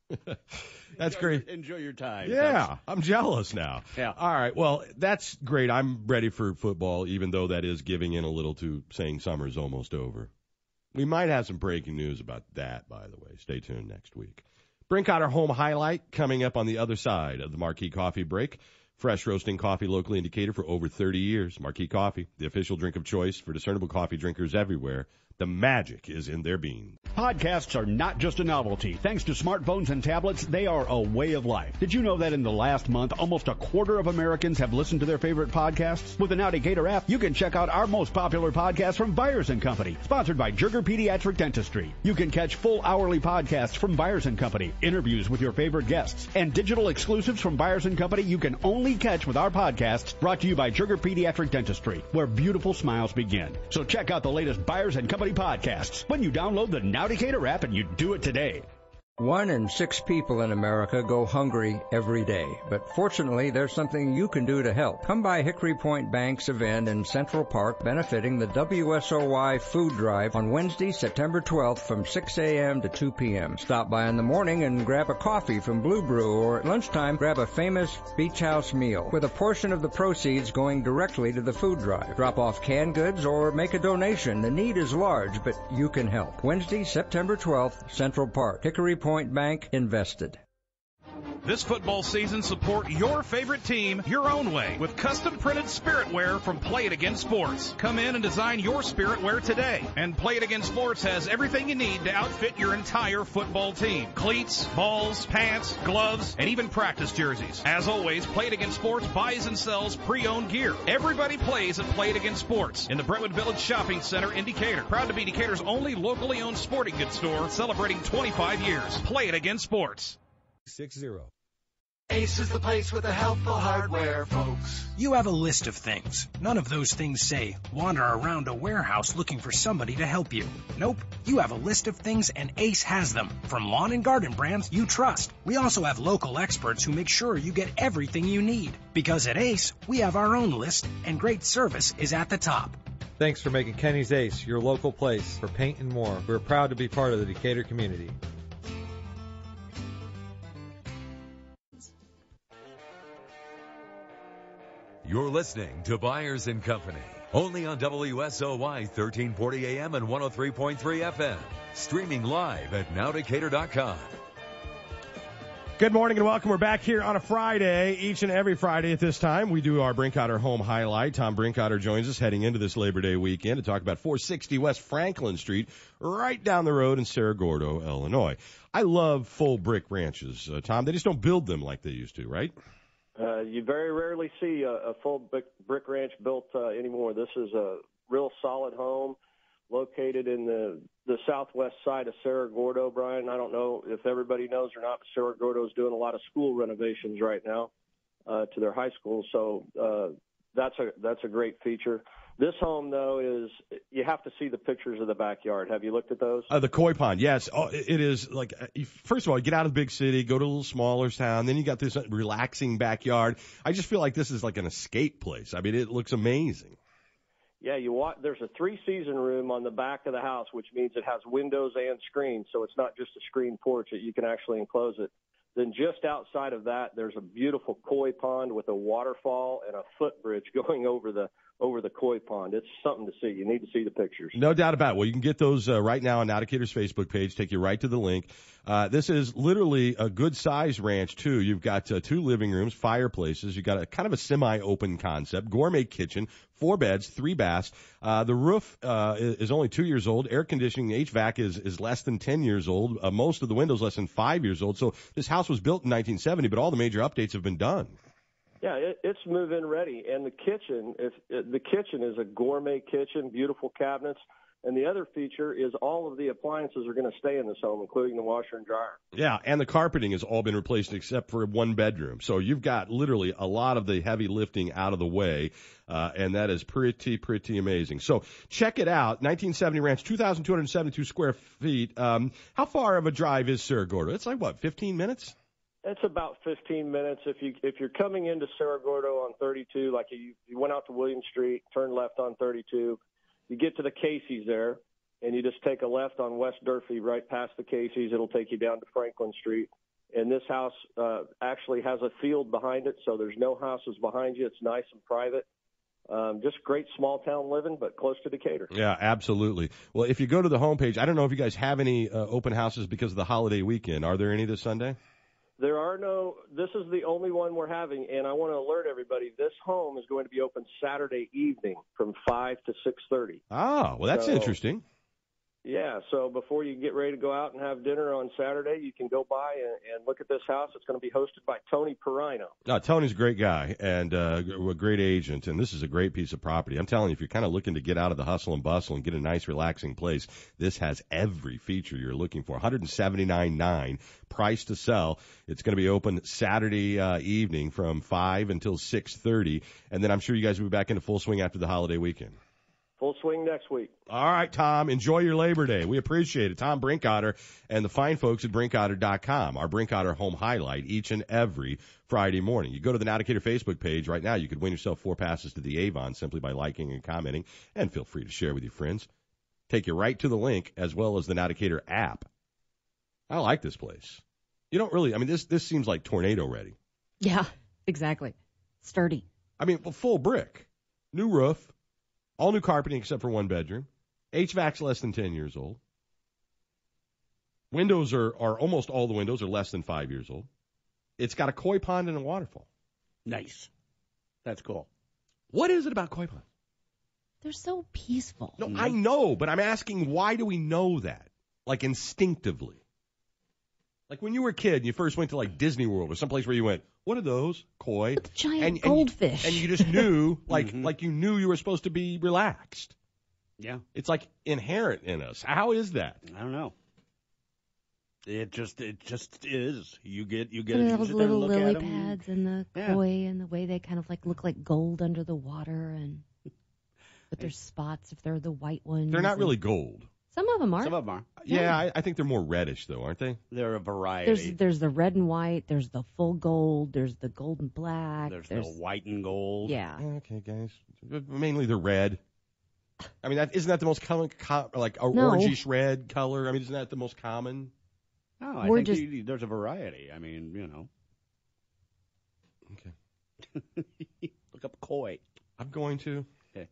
Speaker 12: That's great.
Speaker 1: Enjoy your time.
Speaker 12: Yeah, I'm jealous now.
Speaker 1: Yeah.
Speaker 12: All right, well, that's great. I'm ready for football, even though that is giving in a little to saying summer's almost over. We might have some breaking news about that, by the way. Stay tuned next week. Brinkotter Home Highlight coming up on the other side of the Marquee Coffee break. Fresh roasting coffee locally in Decatur for over 30 years. Marquee Coffee, the official drink of choice for discernible coffee drinkers everywhere. The magic is in their beans.
Speaker 1: Podcasts are not just a novelty. Thanks to smartphones and tablets, they are a way of life. Did you know that in the last month, almost a quarter of Americans have listened to their favorite podcasts? With the Now Decatur app, you can check out our most popular podcast from Byers & Company, sponsored by Jurger Pediatric Dentistry. You can catch full hourly podcasts from Byers & Company, interviews with your favorite guests, and digital exclusives from Byers & Company you can only catch with our podcasts, brought to you by Jurger Pediatric Dentistry, where beautiful smiles begin. So check out the latest Byers & Company podcasts when you download the Now Decatur app, and you do it today.
Speaker 2: 1 in 6 people in America go hungry every day, but fortunately there's something you can do to help. Come by Hickory Point Bank's event in Central Park benefiting the WSOY Food Drive on Wednesday, September 12th from 6 a.m. to 2 p.m. Stop by in the morning and grab a coffee from Blue Brew, or at lunchtime grab a famous beach house meal, with a portion of the proceeds going directly to the food drive. Drop off canned goods or make a donation. The need is large, but you can help. Wednesday, September 12th, Central Park. Hickory Point Bank, invested.
Speaker 23: This football season, support your favorite team your own way with custom printed spirit wear from Play It Again Sports. Come in and design your spirit wear today. And Play It Again Sports has everything you need to outfit your entire football team. Cleats, balls, pants, gloves, and even practice jerseys. As always, Play It Again Sports buys and sells pre-owned gear. Everybody plays at Play It Again Sports in the Brentwood Village Shopping Center in Decatur. Proud to be Decatur's only locally owned sporting goods store, celebrating 25 years. Play It Again Sports.
Speaker 12: 6-0.
Speaker 9: Ace is the place with the helpful hardware, folks.
Speaker 24: You have a list of things. None of those things say, wander around a warehouse looking for somebody to help you. Nope. You have a list of things, and Ace has them. From lawn and garden brands you trust. We also have local experts who make sure you get everything you need. Because at Ace, we have our own list, and great service is at the top.
Speaker 11: Thanks for making Kenny's Ace your local place for paint and more. We're proud to be part of the Decatur community.
Speaker 14: You're listening to Byers & Company, only on WSOY 1340 AM and 103.3 FM. Streaming live at nowdecatur.com.
Speaker 12: Good morning and welcome. We're back here on a Friday. Each and every Friday at this time, we do our Brinkotter Home Highlight. Tom Brinkotter joins us heading into this Labor Day weekend to talk about 460 West Franklin Street, right down the road in Cerro Gordo, Illinois. I love full brick ranches, Tom. They just don't build them like they used to, right?
Speaker 5: You very rarely see a full brick ranch built anymore. This is a real solid home located in the southwest side of Cerro Gordo, Brian. I don't know if everybody knows or not, but Cerro Gordo is doing a lot of school renovations right now to their high school, so that's a great feature. This home, though, is you have to see the pictures of the backyard. Have you looked at those?
Speaker 12: The koi pond, yes. Oh, it is like, first of all, you get out of the big city, go to a little smaller town, then you got this relaxing backyard. I just feel like this is like an escape place. I mean, it looks amazing.
Speaker 5: Yeah, there's a 3-season room on the back of the house, which means it has windows and screens, so it's not just a screen porch, that you can actually enclose it. Then just outside of that, there's a beautiful koi pond with a waterfall and a footbridge going over the koi pond. It's something to see. You need to see the pictures.
Speaker 12: No doubt about it. Well, you can get those right now on Now Decatur's Facebook page. Take you right to the link. This is literally a good-sized ranch, too. You've got 2 living rooms, fireplaces. You've got a kind of a semi-open concept, gourmet kitchen, 4 beds, 3 baths. The roof is only 2 years old. Air conditioning, HVAC is less than 10 years old. Most of the windows less than 5 years old. So this house was built in 1970, but all the major updates have been done.
Speaker 5: Yeah, it's move-in ready, and the kitchen is a gourmet kitchen, beautiful cabinets, and the other feature is all of the appliances are going to stay in this home, including the washer and dryer.
Speaker 12: Yeah, and the carpeting has all been replaced except for 1 bedroom. So you've got literally a lot of the heavy lifting out of the way, and that is pretty amazing. So check it out, 1970 ranch, 2,272 square feet. How far of a drive is Cerro Gordo? It's like, what, 15 minutes?
Speaker 5: It's about 15 minutes. If you're coming into Cerro Gordo on 32, like you went out to William Street, turn left on 32, you get to the Casey's there, and you just take a left on West Durfee right past the Casey's. It'll take you down to Franklin Street. And this house actually has a field behind it, so there's no houses behind you. It's nice and private. Just great small town living, but close to Decatur.
Speaker 12: Yeah, absolutely. Well, if you go to the homepage, I don't know if you guys have any open houses because of the holiday weekend. Are there any this Sunday?
Speaker 5: There are no. This is the only one we're having, and I want to alert everybody. This home is going to be open Saturday evening from 5 to 6:30.
Speaker 12: Oh, well, that's interesting.
Speaker 5: Yeah, so before you get ready to go out and have dinner on Saturday, you can go by and look at this house. It's going to be hosted by Tony Perino.
Speaker 12: Tony's a great guy and a great agent, and this is a great piece of property. I'm telling you, if you're kind of looking to get out of the hustle and bustle and get a nice, relaxing place, this has every feature you're looking for. $179,900, price to sell. It's going to be open Saturday evening from 5 until 6:30, and then I'm sure you guys will be back into full swing after the holiday weekend.
Speaker 5: Full swing next week.
Speaker 12: All right, Tom. Enjoy your Labor Day. We appreciate it. Tom Brinkotter and the fine folks at Brinkotter.com. Our Brinkotter home highlight each and every Friday morning. You go to the Now Decatur Facebook page right now. You could win yourself 4 passes to the Avon simply by liking and commenting. And feel free to share with your friends. Take you right to the link as well as the Now Decatur app. I like this place. You don't really, this seems like tornado ready.
Speaker 13: Yeah, exactly. Sturdy.
Speaker 12: Full brick. New roof. All new carpeting except for 1 bedroom. HVAC's less than 10 years old. Windows are almost all the windows are less than 5 years old. It's got a koi pond and a waterfall.
Speaker 1: Nice. That's cool.
Speaker 12: What is it about koi ponds?
Speaker 13: They're so peaceful.
Speaker 12: No, I know, but I'm asking, why do we know that? Like instinctively. Like when you were a kid and you first went to like Disney World or someplace where you went, what are those? Koi.
Speaker 13: With the giant goldfish.
Speaker 12: And you just knew, like you knew you were supposed to be relaxed.
Speaker 1: Yeah.
Speaker 12: It's like inherent in us. How is that?
Speaker 1: I don't know. It just is. You get
Speaker 13: those little lily pads and the koi and the way they kind of like look like gold under the water and with their spots if they're the white ones.
Speaker 12: They're not really gold.
Speaker 13: Some of them are.
Speaker 1: Some of them are.
Speaker 12: Yeah, I think they're more reddish, though, aren't they?
Speaker 1: They're a variety.
Speaker 13: There's the red and white. There's the full gold. There's the gold and black.
Speaker 1: There's the white and gold.
Speaker 13: Yeah.
Speaker 12: Okay, guys. Mainly the red. Isn't that the most common, orangish red color? Isn't that the most common?
Speaker 1: No, I think there's a variety.
Speaker 12: Okay.
Speaker 1: Look up koi.
Speaker 12: I'm going to.
Speaker 1: Okay.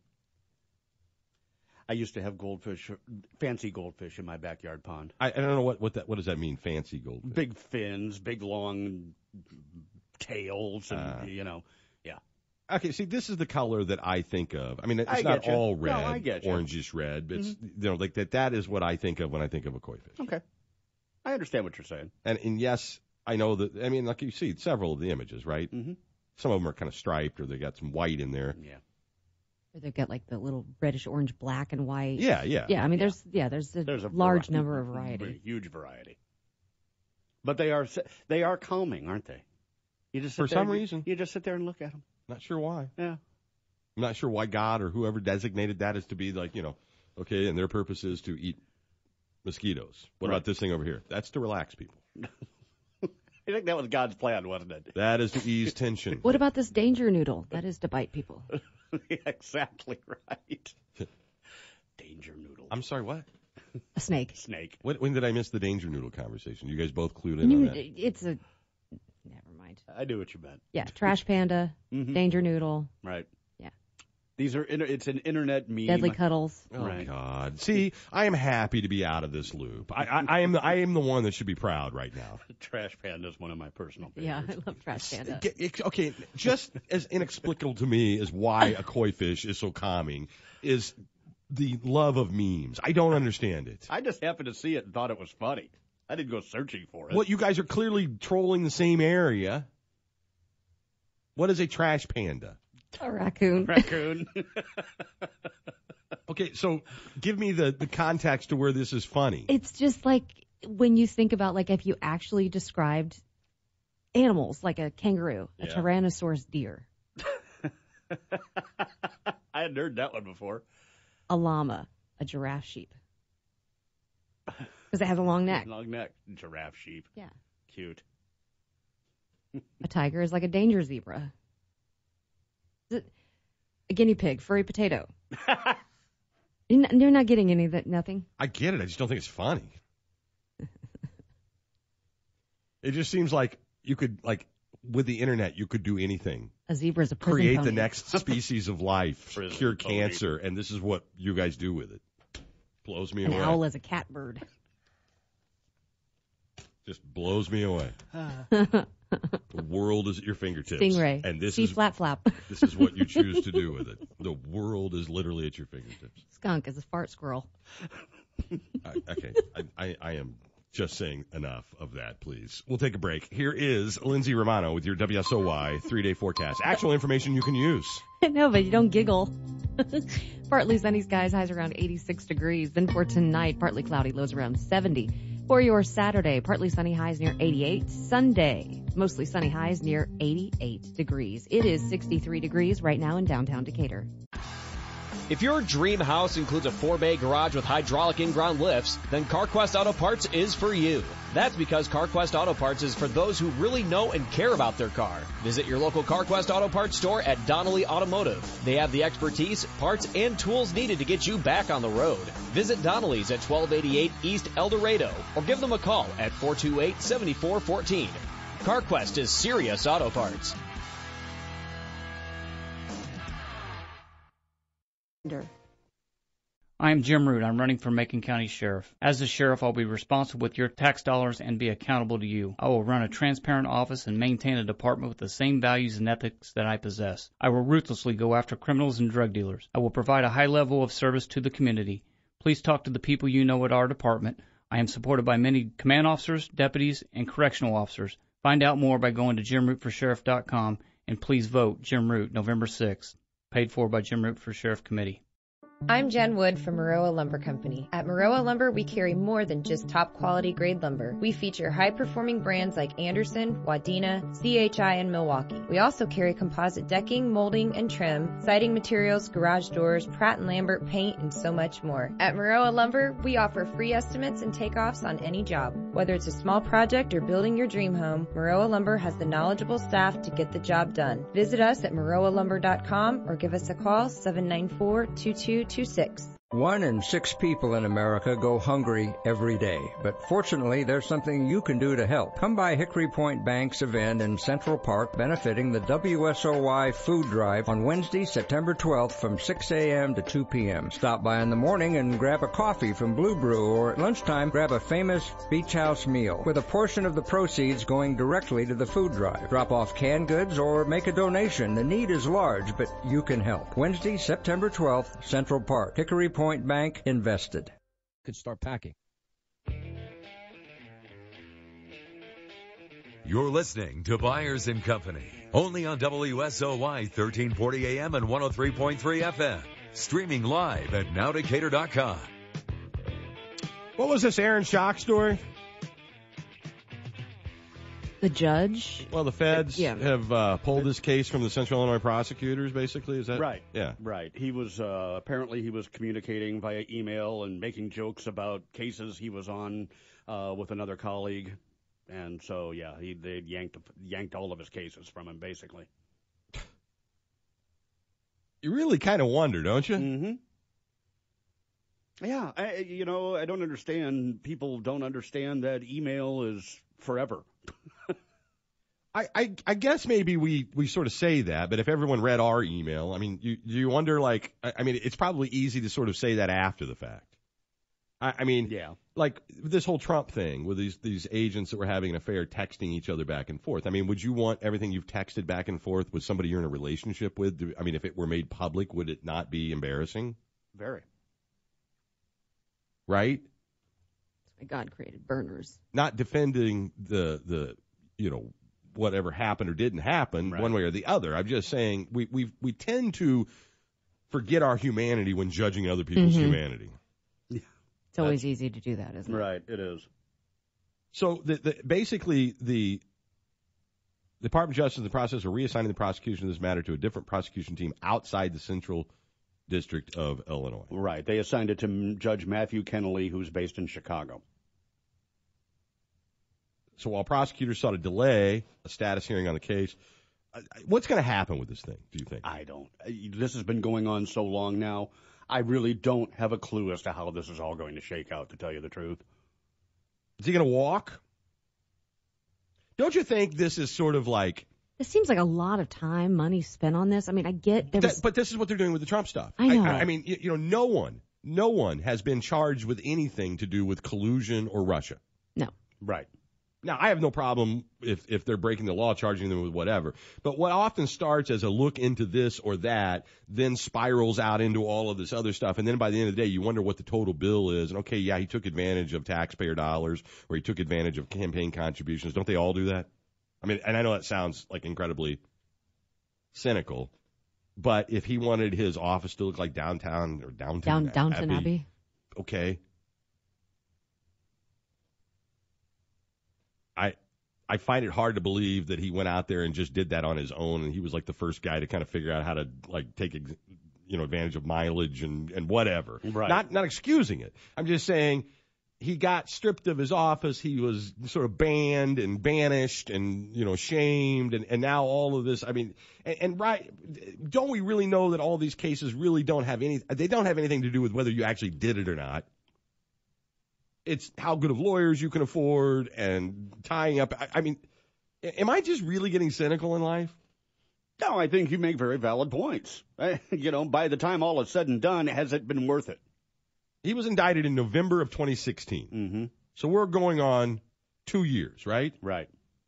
Speaker 1: I used to have fancy goldfish in my backyard pond.
Speaker 12: I don't know what does that mean, fancy goldfish?
Speaker 1: Big fins, big long tails, and yeah.
Speaker 12: Okay, see, this is the color that I think of. It's not all red,
Speaker 1: no, I get you.
Speaker 12: Orangish red, but it's like that is what I think of when I think of a koi fish.
Speaker 1: Okay. I understand what you're saying.
Speaker 12: And yes, I know that, like you see several of the images, right?
Speaker 1: Mm-hmm.
Speaker 12: Some of them are kind of striped or they got some white in there.
Speaker 1: Yeah.
Speaker 13: Or they've got like the little reddish orange, black and white.
Speaker 12: Yeah.
Speaker 13: Yeah, there's a large number of variety.
Speaker 1: Huge variety. But they are calming, aren't they? You just
Speaker 12: For some reason.
Speaker 1: You just sit there and look at them.
Speaker 12: Not sure why.
Speaker 1: Yeah.
Speaker 12: I'm not sure why God or whoever designated that as to be like, okay, and their purpose is to eat mosquitoes. What about this thing over here? That's to relax people.
Speaker 1: I think that was God's plan, wasn't it?
Speaker 12: That is to ease tension.
Speaker 13: What about this danger noodle? That is to bite people.
Speaker 1: Yeah, exactly right. Danger noodle.
Speaker 12: I'm sorry, what?
Speaker 13: A snake.
Speaker 1: Snake.
Speaker 12: When did I miss the danger noodle conversation? You guys both clued in on that?
Speaker 13: It's a... Never mind.
Speaker 1: I knew what you meant.
Speaker 13: Yeah, Trash Panda, Danger Noodle.
Speaker 1: Right.
Speaker 13: Yeah.
Speaker 1: These are it's an internet meme.
Speaker 13: Deadly Cuddles.
Speaker 12: Oh,
Speaker 1: right.
Speaker 12: God. See, I am happy to be out of this loop. I am the one that should be proud right now.
Speaker 1: Trash Panda is one of my personal favorites.
Speaker 13: Yeah, I love Trash Panda.
Speaker 12: Okay, just as inexplicable to me as why a koi fish is so calming is the love of memes. I don't understand it.
Speaker 1: I just happened to see it and thought it was funny. I didn't go searching for it.
Speaker 12: Well, you guys are clearly trolling the same area. What is a trash panda?
Speaker 13: A raccoon.
Speaker 1: Raccoon.
Speaker 12: Okay, so give me the context to where this is funny.
Speaker 13: It's just like when you think about like if you actually described animals like a kangaroo, a Tyrannosaurus deer.
Speaker 1: I hadn't heard that one before.
Speaker 13: A llama, a giraffe sheep. Because it has a long neck.
Speaker 1: Long neck. Giraffe sheep.
Speaker 13: Yeah.
Speaker 1: Cute.
Speaker 13: A tiger is like a danger zebra. A guinea pig, furry potato. You're not getting any of that, nothing?
Speaker 12: I get it. I just don't think it's funny. It just seems like you could, like, with the internet, you could do anything.
Speaker 13: A zebra is a prison
Speaker 12: Create
Speaker 13: pony.
Speaker 12: the next species of life,
Speaker 1: Prison
Speaker 12: cure
Speaker 1: pony.
Speaker 12: cancer, and this is what you guys do with it. Blows me
Speaker 13: An
Speaker 12: away.
Speaker 13: owl is a catbird.
Speaker 12: Just blows me away. The world is at your fingertips.
Speaker 13: Stingray.
Speaker 12: And this
Speaker 13: C
Speaker 12: is
Speaker 13: flat flap.
Speaker 12: This is what you choose to do with it. The world is literally at your fingertips.
Speaker 13: Skunk is a fart squirrel.
Speaker 12: Okay, I am just saying enough of that, please. We'll take a break. Here is Lindsay Romano with your WSOY 3-day forecast. Actual information you can use.
Speaker 13: No, but you don't giggle. Partly sunny skies, highs around 86 degrees. Then for tonight, partly cloudy, lows around 70. For your Saturday, partly sunny, highs near 88. Sunday, mostly sunny, highs near 88 degrees. It is 63 degrees right now in downtown Decatur.
Speaker 6: If your dream house includes a 4-bay garage with hydraulic in-ground lifts, then CarQuest Auto Parts is for you. That's because CarQuest Auto Parts is for those who really know and care about their car. Visit your local CarQuest Auto Parts store at Donnelly Automotive. They have the expertise, parts, and tools needed to get you back on the road. Visit Donnelly's at 1288 East El Dorado or give them a call at 428-7414. CarQuest is serious auto parts.
Speaker 17: I am Jim Root. I'm running for Macon County Sheriff. As the sheriff, I'll be responsible with your tax dollars and be accountable to you. I will run a transparent office and maintain a department with the same values and ethics that I possess. I will ruthlessly go after criminals and drug dealers. I will provide a high level of service to the community. Please talk to the people you know at our department. I am supported by many command officers, deputies, and correctional officers. Find out more by going to JimRootForSheriff.com and please vote Jim Root November 6th. Paid for by Jim Root for Sheriff Committee.
Speaker 7: I'm Jen Wood from Maroa Lumber Company. At Maroa Lumber, we carry more than just top quality grade lumber. We feature high-performing brands like Anderson, Wadena, CHI, and Milwaukee. We also carry composite decking, molding, and trim, siding materials, garage doors, Pratt & Lambert paint, and so much more. At Maroa Lumber, we offer free estimates and takeoffs on any job. Whether it's a small project or building your dream home, Maroa Lumber has the knowledgeable staff to get the job done. Visit us at maroalumber.com or give us a call 794-2226.
Speaker 2: 1 in 6 people in America go hungry every day, but fortunately there's something you can do to help. Come by Hickory Point Bank's event in Central Park benefiting the WSOY Food Drive on Wednesday, September 12th from 6 a.m. to 2 p.m. Stop by in the morning and grab a coffee from Blue Brew, or at lunchtime grab a famous beach house meal with a portion of the proceeds going directly to the food drive. Drop off canned goods or make a donation. The need is large, but you can help. Wednesday, September 12th, Central Park. Hickory Point Bank invested.
Speaker 10: Could start packing.
Speaker 14: You're listening to Byers and Company, only on WSOY 1340 AM and 103.3 FM. Streaming live at nowdecatur.com.
Speaker 12: What was this Aaron Schock story?
Speaker 13: The judge?
Speaker 12: Well, the feds have pulled this case from the Central Illinois prosecutors, basically. Is that
Speaker 1: right?
Speaker 12: Yeah.
Speaker 1: Right. He was apparently he was communicating via email and making jokes about cases he was on with another colleague. And so, yeah, they yanked all of his cases from him, basically.
Speaker 12: You really kind of wonder, don't you?
Speaker 1: Mm-hmm. Yeah, I don't understand. People don't understand that email is forever.
Speaker 12: I guess maybe we sort of say that, but if everyone read our email, I mean, you wonder, like, I mean, it's probably easy to sort of say that after the fact. I mean,
Speaker 1: yeah,
Speaker 12: like this whole Trump thing with these agents that were having an affair texting each other back and forth. I mean, would you want everything you've texted back and forth with somebody you're in a relationship with? I mean, if it were made public, would it not be embarrassing?
Speaker 1: Very.
Speaker 12: Right?
Speaker 13: That's why God created burners.
Speaker 12: Not defending the whatever happened or didn't happen one way or the other. I'm just saying we tend to forget our humanity when judging other people's humanity.
Speaker 13: It's always easy to do that, isn't it?
Speaker 1: Right, it is.
Speaker 12: So basically the Department of Justice in the process of reassigning the prosecution of this matter to a different prosecution team outside the Central District of Illinois.
Speaker 1: Right. They assigned it to Judge Matthew Kennelly, who's based in Chicago.
Speaker 12: So while prosecutors sought to delay a status hearing on the case, what's going to happen with this thing, do you think?
Speaker 1: I don't. This has been going on so long now. I really don't have a clue as to how this is all going to shake out, to tell you the truth.
Speaker 12: Is he going to walk? Don't you think this is sort of like...
Speaker 13: It seems like a lot of time, money spent on this. I mean, I get...
Speaker 12: But this is what they're doing with the Trump stuff.
Speaker 13: I know.
Speaker 12: I mean, no one has been charged with anything to do with collusion or Russia.
Speaker 13: No.
Speaker 1: Right.
Speaker 12: Now, I have no problem if they're breaking the law, charging them with whatever. But what often starts as a look into this or that, then spirals out into all of this other stuff. And then by the end of the day, you wonder what the total bill is. And, okay, yeah, he took advantage of taxpayer dollars or he took advantage of campaign contributions. Don't they all do that? I mean, and I know that sounds like incredibly cynical. But if he wanted his office to look like Downton
Speaker 13: Abbey.
Speaker 12: Okay. I find it hard to believe that he went out there and just did that on his own, and he was like the first guy to kind of figure out how to like take advantage of mileage and whatever.
Speaker 1: Right.
Speaker 12: Not excusing it. I'm just saying he got stripped of his office. He was sort of banned and banished and shamed, and now all of this. I mean, and right? Don't we really know that all these cases really don't have anything to do with whether you actually did it or not? It's how good of lawyers you can afford and tying up. I mean, am I just really getting cynical in life?
Speaker 1: No, I think you make very valid points. By the time all is said and done, has it been worth it?
Speaker 12: He was indicted in November of 2016.
Speaker 1: Mm-hmm.
Speaker 12: So we're going on 2 years, right?
Speaker 1: Right.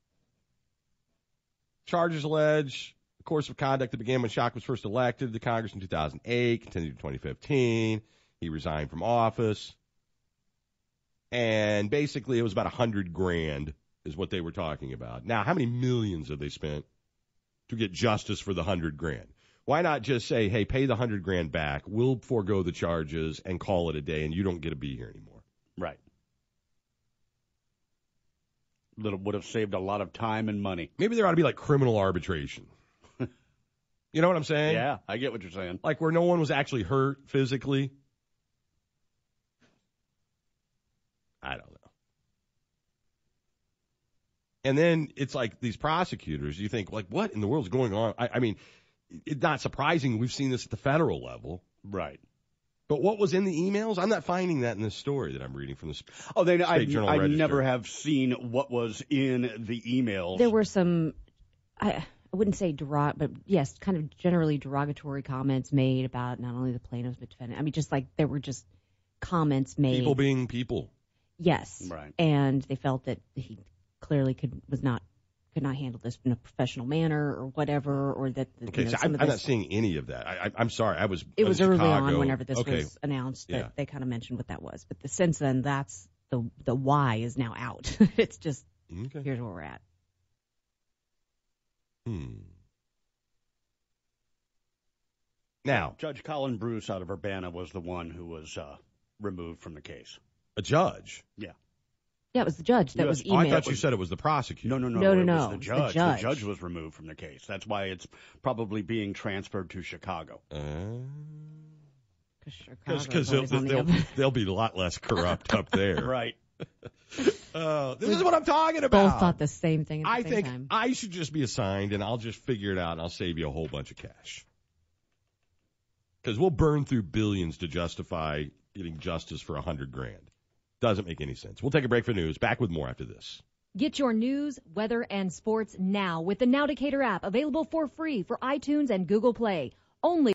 Speaker 12: Charges allege the course of conduct that began when Schock was first elected to Congress in 2008, continued in 2015. He resigned from office. And basically, it was about $100,000 is what they were talking about. Now, how many millions have they spent to get justice for the $100,000? Why not just say, hey, pay the $100,000 back, we'll forego the charges and call it a day, and you don't get to be here anymore?
Speaker 1: Right. Would have saved a lot of time and money.
Speaker 12: Maybe there ought to be like criminal arbitration. You know what I'm saying?
Speaker 1: Yeah, I get what you're saying.
Speaker 12: Like where no one was actually hurt physically. I don't know. And then it's like these prosecutors, you think, like, what in the world is going on? I mean, it's not surprising. We've seen this at the federal level.
Speaker 1: Right.
Speaker 12: But what was in the emails? I'm not finding that in this story that I'm reading from the State Journal
Speaker 1: I
Speaker 12: Register.
Speaker 1: never have seen what was in the emails.
Speaker 13: There were some, I wouldn't say but yes, kind of generally derogatory comments made about not only the plaintiffs but defendant. I mean, just like there were just comments made.
Speaker 12: People being people.
Speaker 13: Yes.
Speaker 1: Right.
Speaker 13: And they felt that he clearly could not handle this in a professional manner or whatever, or that.
Speaker 12: Okay, so I'm not seeing any of that. I'm sorry.
Speaker 13: It was early
Speaker 12: Chicago.
Speaker 13: on whenever this was announced that they kind of mentioned what that was. But since then, that's the why is now out. It's just here's where we're at.
Speaker 12: Now,
Speaker 1: Judge Colin Bruce out of Urbana was the one who was removed from the case.
Speaker 12: A judge?
Speaker 1: Yeah.
Speaker 13: Yeah, it was the judge that was emailed.
Speaker 12: I thought you said it was the prosecutor.
Speaker 1: No.
Speaker 13: No.
Speaker 1: It was the judge.
Speaker 13: The
Speaker 1: judge was removed from the case. That's why it's probably being transferred to Chicago.
Speaker 12: Because they'll be a lot less corrupt up there.
Speaker 1: Right.
Speaker 12: This is what I'm talking about.
Speaker 13: Both thought the same thing at the same time.
Speaker 12: I think I should just be assigned, and I'll just figure it out, and I'll save you a whole bunch of cash. Because we'll burn through billions to justify getting justice for $100,000. Doesn't make any sense. We'll take a break for news. Back with more after this.
Speaker 13: Get your news, weather, and sports now with the Now Decatur app, available for free for iTunes and Google Play. Only